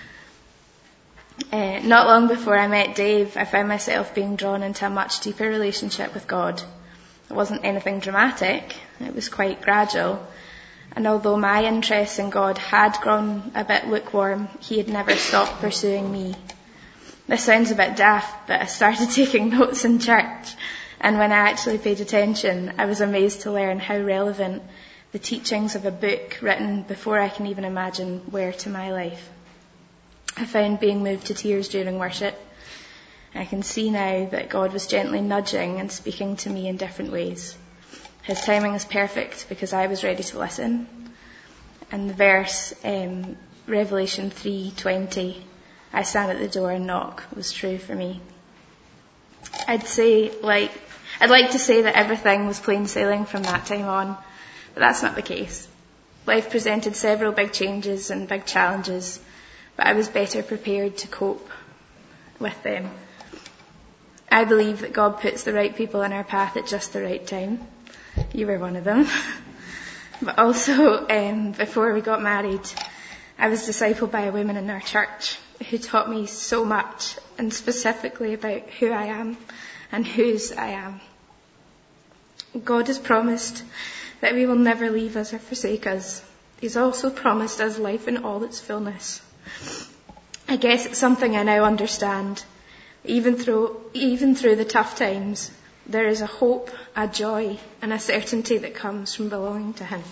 Uh, not long before I met Dave, I found myself being drawn into a much deeper relationship with God. It wasn't anything dramatic, it was quite gradual. And although my interest in God had grown a bit lukewarm, he had never stopped pursuing me. This sounds a bit daft, but I started taking notes in church, and when I actually paid attention, I was amazed to learn how relevant the teachings of a book written before I can even imagine were to my life. I found being moved to tears during worship. I can see now that God was gently nudging and speaking to me in different ways. His timing is perfect because I was ready to listen. And the verse, um, Revelation three twenty, I stand at the door and knock, was true for me. I'd say, like, I'd like to say that everything was plain sailing from that time on, but that's not the case. Life presented several big changes and big challenges, but I was better prepared to cope with them. I believe that God puts the right people in our path at just the right time. You were one of them. But also, um, before we got married, I was discipled by a woman in our church who taught me so much, and specifically about who I am and whose I am. God has promised that we will never leave us or forsake us. He's also promised us life in all its fullness. I guess it's something I now understand. Even through, even through the tough times, there is a hope, a joy, and a certainty that comes from belonging to him.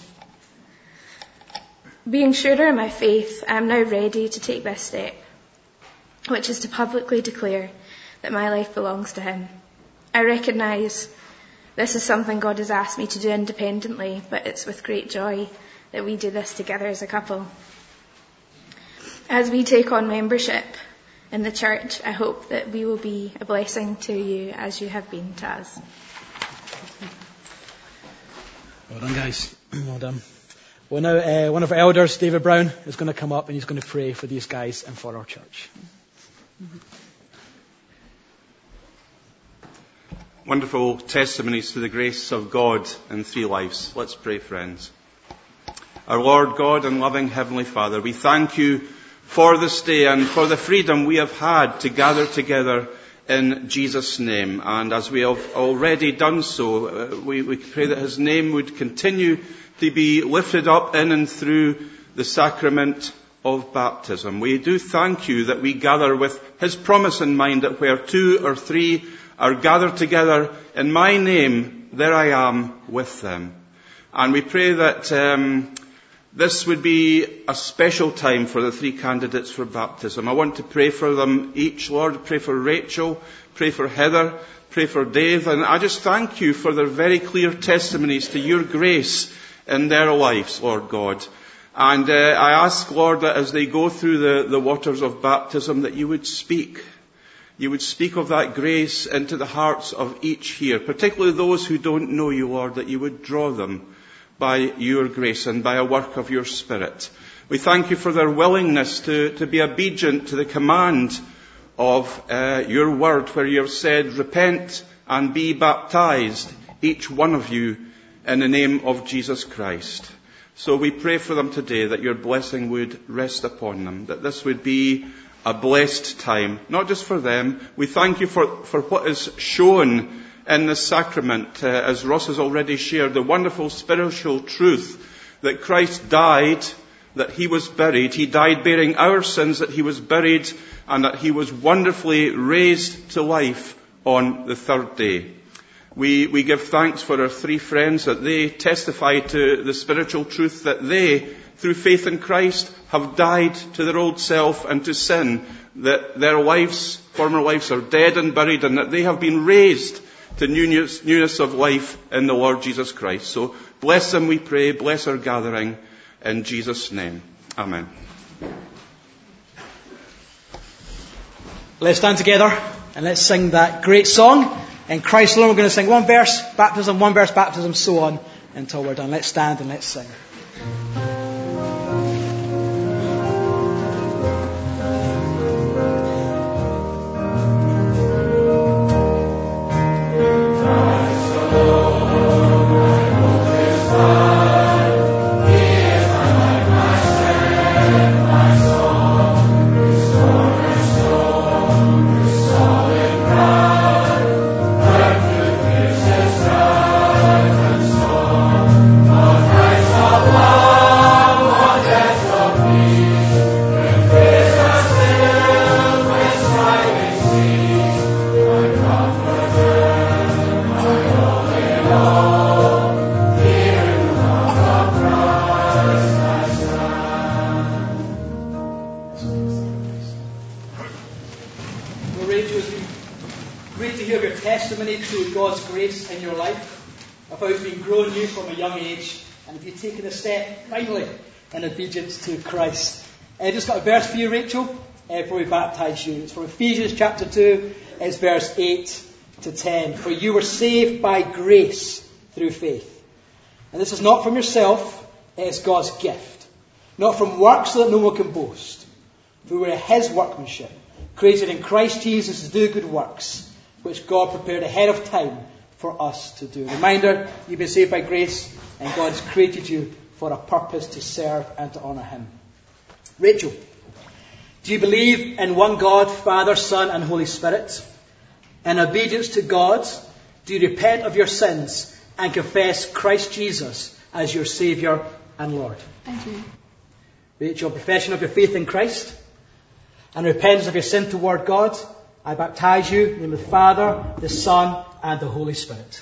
Being surer in my faith, I am now ready to take this step, which is to publicly declare that my life belongs to him. I recognise this is something God has asked me to do independently, but it's with great joy that we do this together as a couple. As we take on membership in the church, I hope that we will be a blessing to you as you have been to us. Well done, guys. Well done. Well, now uh, one of our elders, David Brown, is going to come up and he's going to pray for these guys and for our church. Wonderful testimonies to the grace of God in three lives. Let's pray, friends. Our Lord God and loving Heavenly Father, we thank you for this day and for the freedom we have had to gather together in Jesus' name. And as we have already done so, uh, we, we pray that his name would continue to be lifted up in and through the sacrament of baptism. We do thank you that we gather with his promise in mind that where two or three are gathered together in my name, there I am with them. And we pray that um, this would be a special time for the three candidates for baptism. I want to pray for them each, Lord. Pray for Rachel, pray for Heather, pray for Dave. And I just thank you for their very clear testimonies to your grace in their lives, Lord God. And uh, I ask, Lord, that as they go through the, the waters of baptism, that you would speak. you would speak of that grace into the hearts of each here, particularly those who don't know you, Lord, that you would draw them by your grace and by a work of your Spirit. We thank you for their willingness to, to be obedient to the command of uh, your word, where you have said, repent and be baptized, each one of you, in the name of Jesus Christ. So we pray for them today that your blessing would rest upon them, that this would be a blessed time, not just for them. We thank you for, for what is shown in this sacrament, uh, as Ross has already shared, the wonderful spiritual truth that Christ died, that he was buried. He died bearing our sins, that he was buried, and that he was wonderfully raised to life on the third day. We, we give thanks for our three friends, that they testify to the spiritual truth that they, through faith in Christ, have died to their old self and to sin, that their lives, former lives, are dead and buried, and that they have been raised to newness, newness of life in the Lord Jesus Christ. So bless them, we pray. Bless our gathering in Jesus' name. Amen. Let's stand together and let's sing that great song. In Christ alone, we're going to sing one verse, baptism, one verse, baptism, so on, until we're done. Let's stand and let's sing. Taking a step, finally, in obedience to Christ. I just got a verse for you, Rachel, uh, before we baptise you. It's from Ephesians chapter two, it's verse eight to ten. For you were saved by grace through faith. And this is not from yourself, it is God's gift. Not from works so that no one can boast. For we are his workmanship, created in Christ Jesus to do good works, which God prepared ahead of time for us to do. Reminder, you've been saved by grace, and God has created you for a purpose to serve and to honour him. Rachel, do you believe in one God, Father, Son and Holy Spirit? In obedience to God, do you repent of your sins and confess Christ Jesus as your Saviour and Lord? I do. Rachel, profession of your faith in Christ and repentance of your sin toward God, I baptise you in the name of the Father, the Son and the Holy Spirit.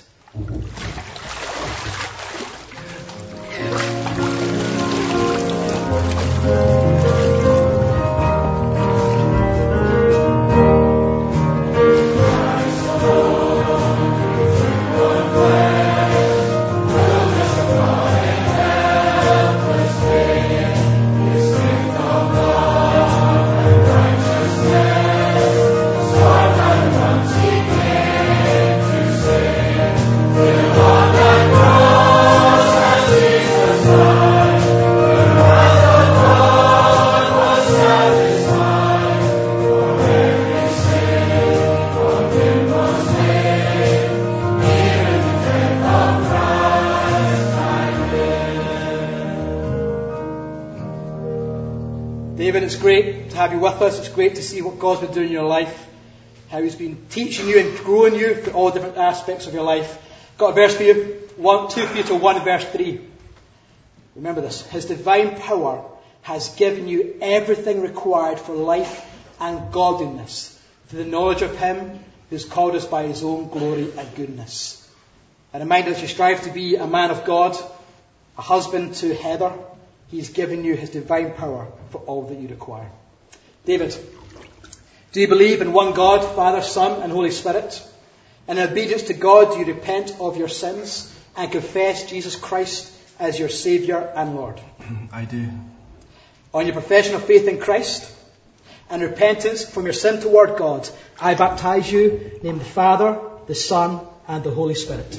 It's great to have you with us. It's great to see what God's been doing in your life, how he's been teaching you and growing you through all different aspects of your life. Got a verse for you, one, two Peter one, verse three. Remember this. His divine power has given you everything required for life and godliness through the knowledge of him who's called us by his own glory and goodness. A reminder that you strive to be a man of God, a husband to Heather. He's given you his divine power for all that you require. David, do you believe in one God, Father, Son and Holy Spirit? In obedience to God, do you repent of your sins and confess Jesus Christ as your Saviour and Lord? I do. On your profession of faith in Christ and repentance from your sin toward God, I baptize you in the name of the Father, the Son, and the Holy Spirit.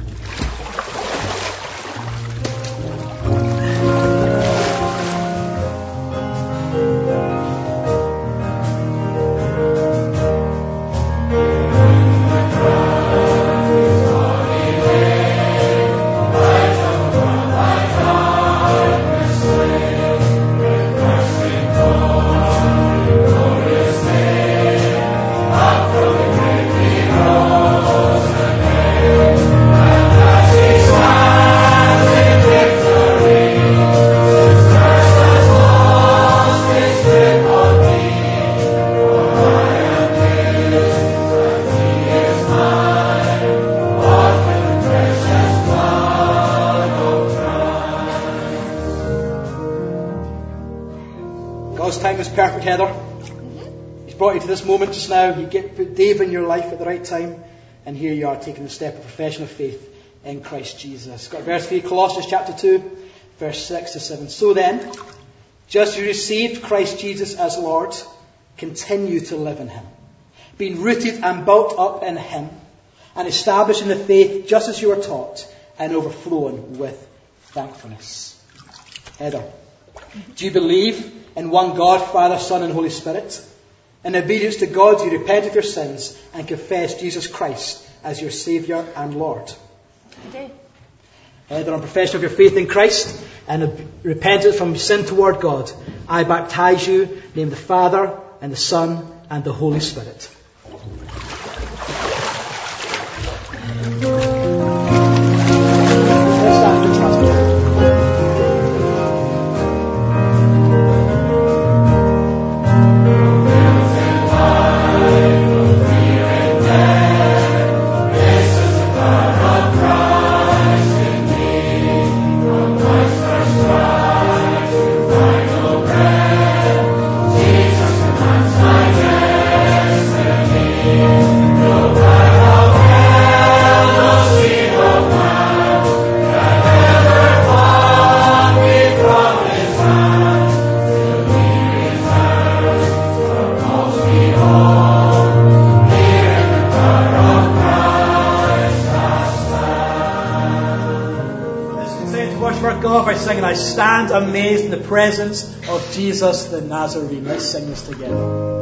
Perfect, Heather. He's brought you to this moment just now. You get put Dave in your life at the right time, and here you are taking the step of profession of faith in Christ Jesus. Got a verse for you, Colossians chapter two, verse six to seven. So then, just as you received Christ Jesus as Lord, continue to live in him, being rooted and built up in him, and established in the faith just as you were taught, and overflowing with thankfulness. Heather, do you believe in one God, Father, Son, and Holy Spirit? In obedience to God, you repent of your sins and confess Jesus Christ as your Saviour and Lord. I do. Heather, on profession of your faith in Christ and repentance from sin toward God, I baptize you in the name of the Father, and the Son, and the Holy Spirit. By singing, I stand amazed in the presence of Jesus the Nazarene. Let's sing this together.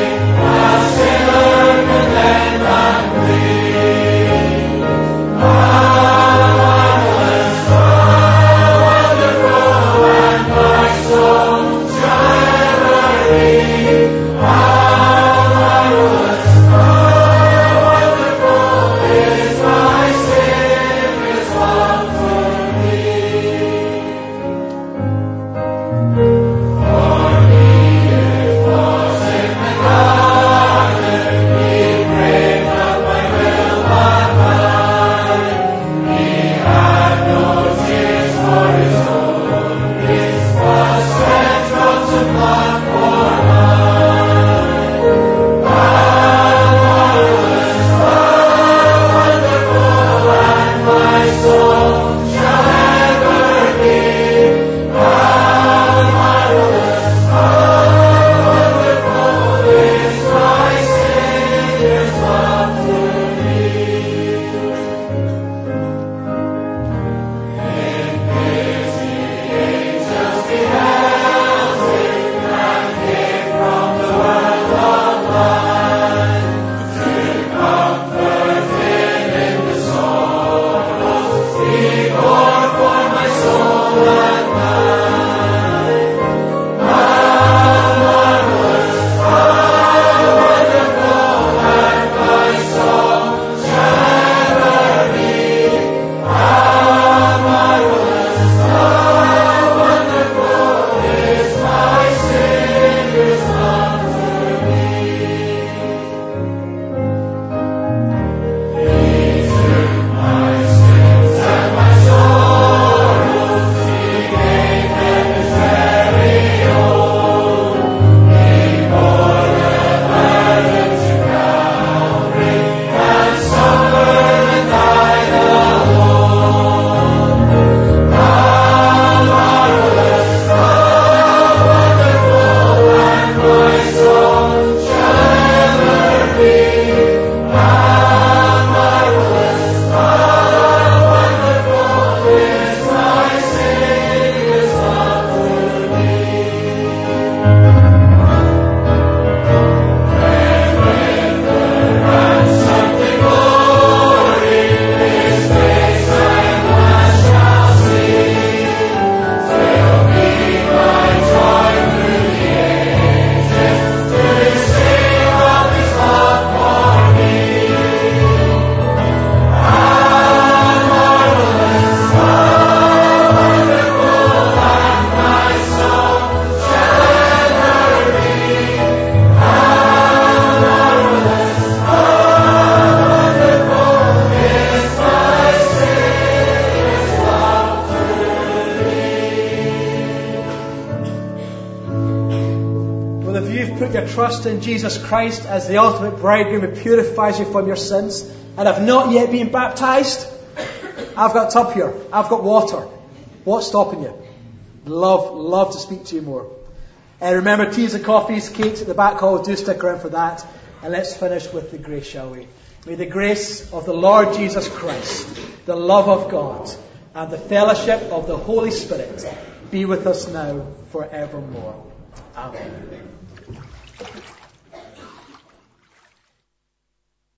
Ah trust in Jesus Christ as the ultimate bridegroom who purifies you from your sins and have not yet been baptized, I've got a tub here. I've got water. What's stopping you? Love, love to speak to you more. And remember, teas and coffees, cakes at the back hall. Do stick around for that. And let's finish with the grace, shall we? May the grace of the Lord Jesus Christ, the love of God, and the fellowship of the Holy Spirit be with us now forevermore. Amen.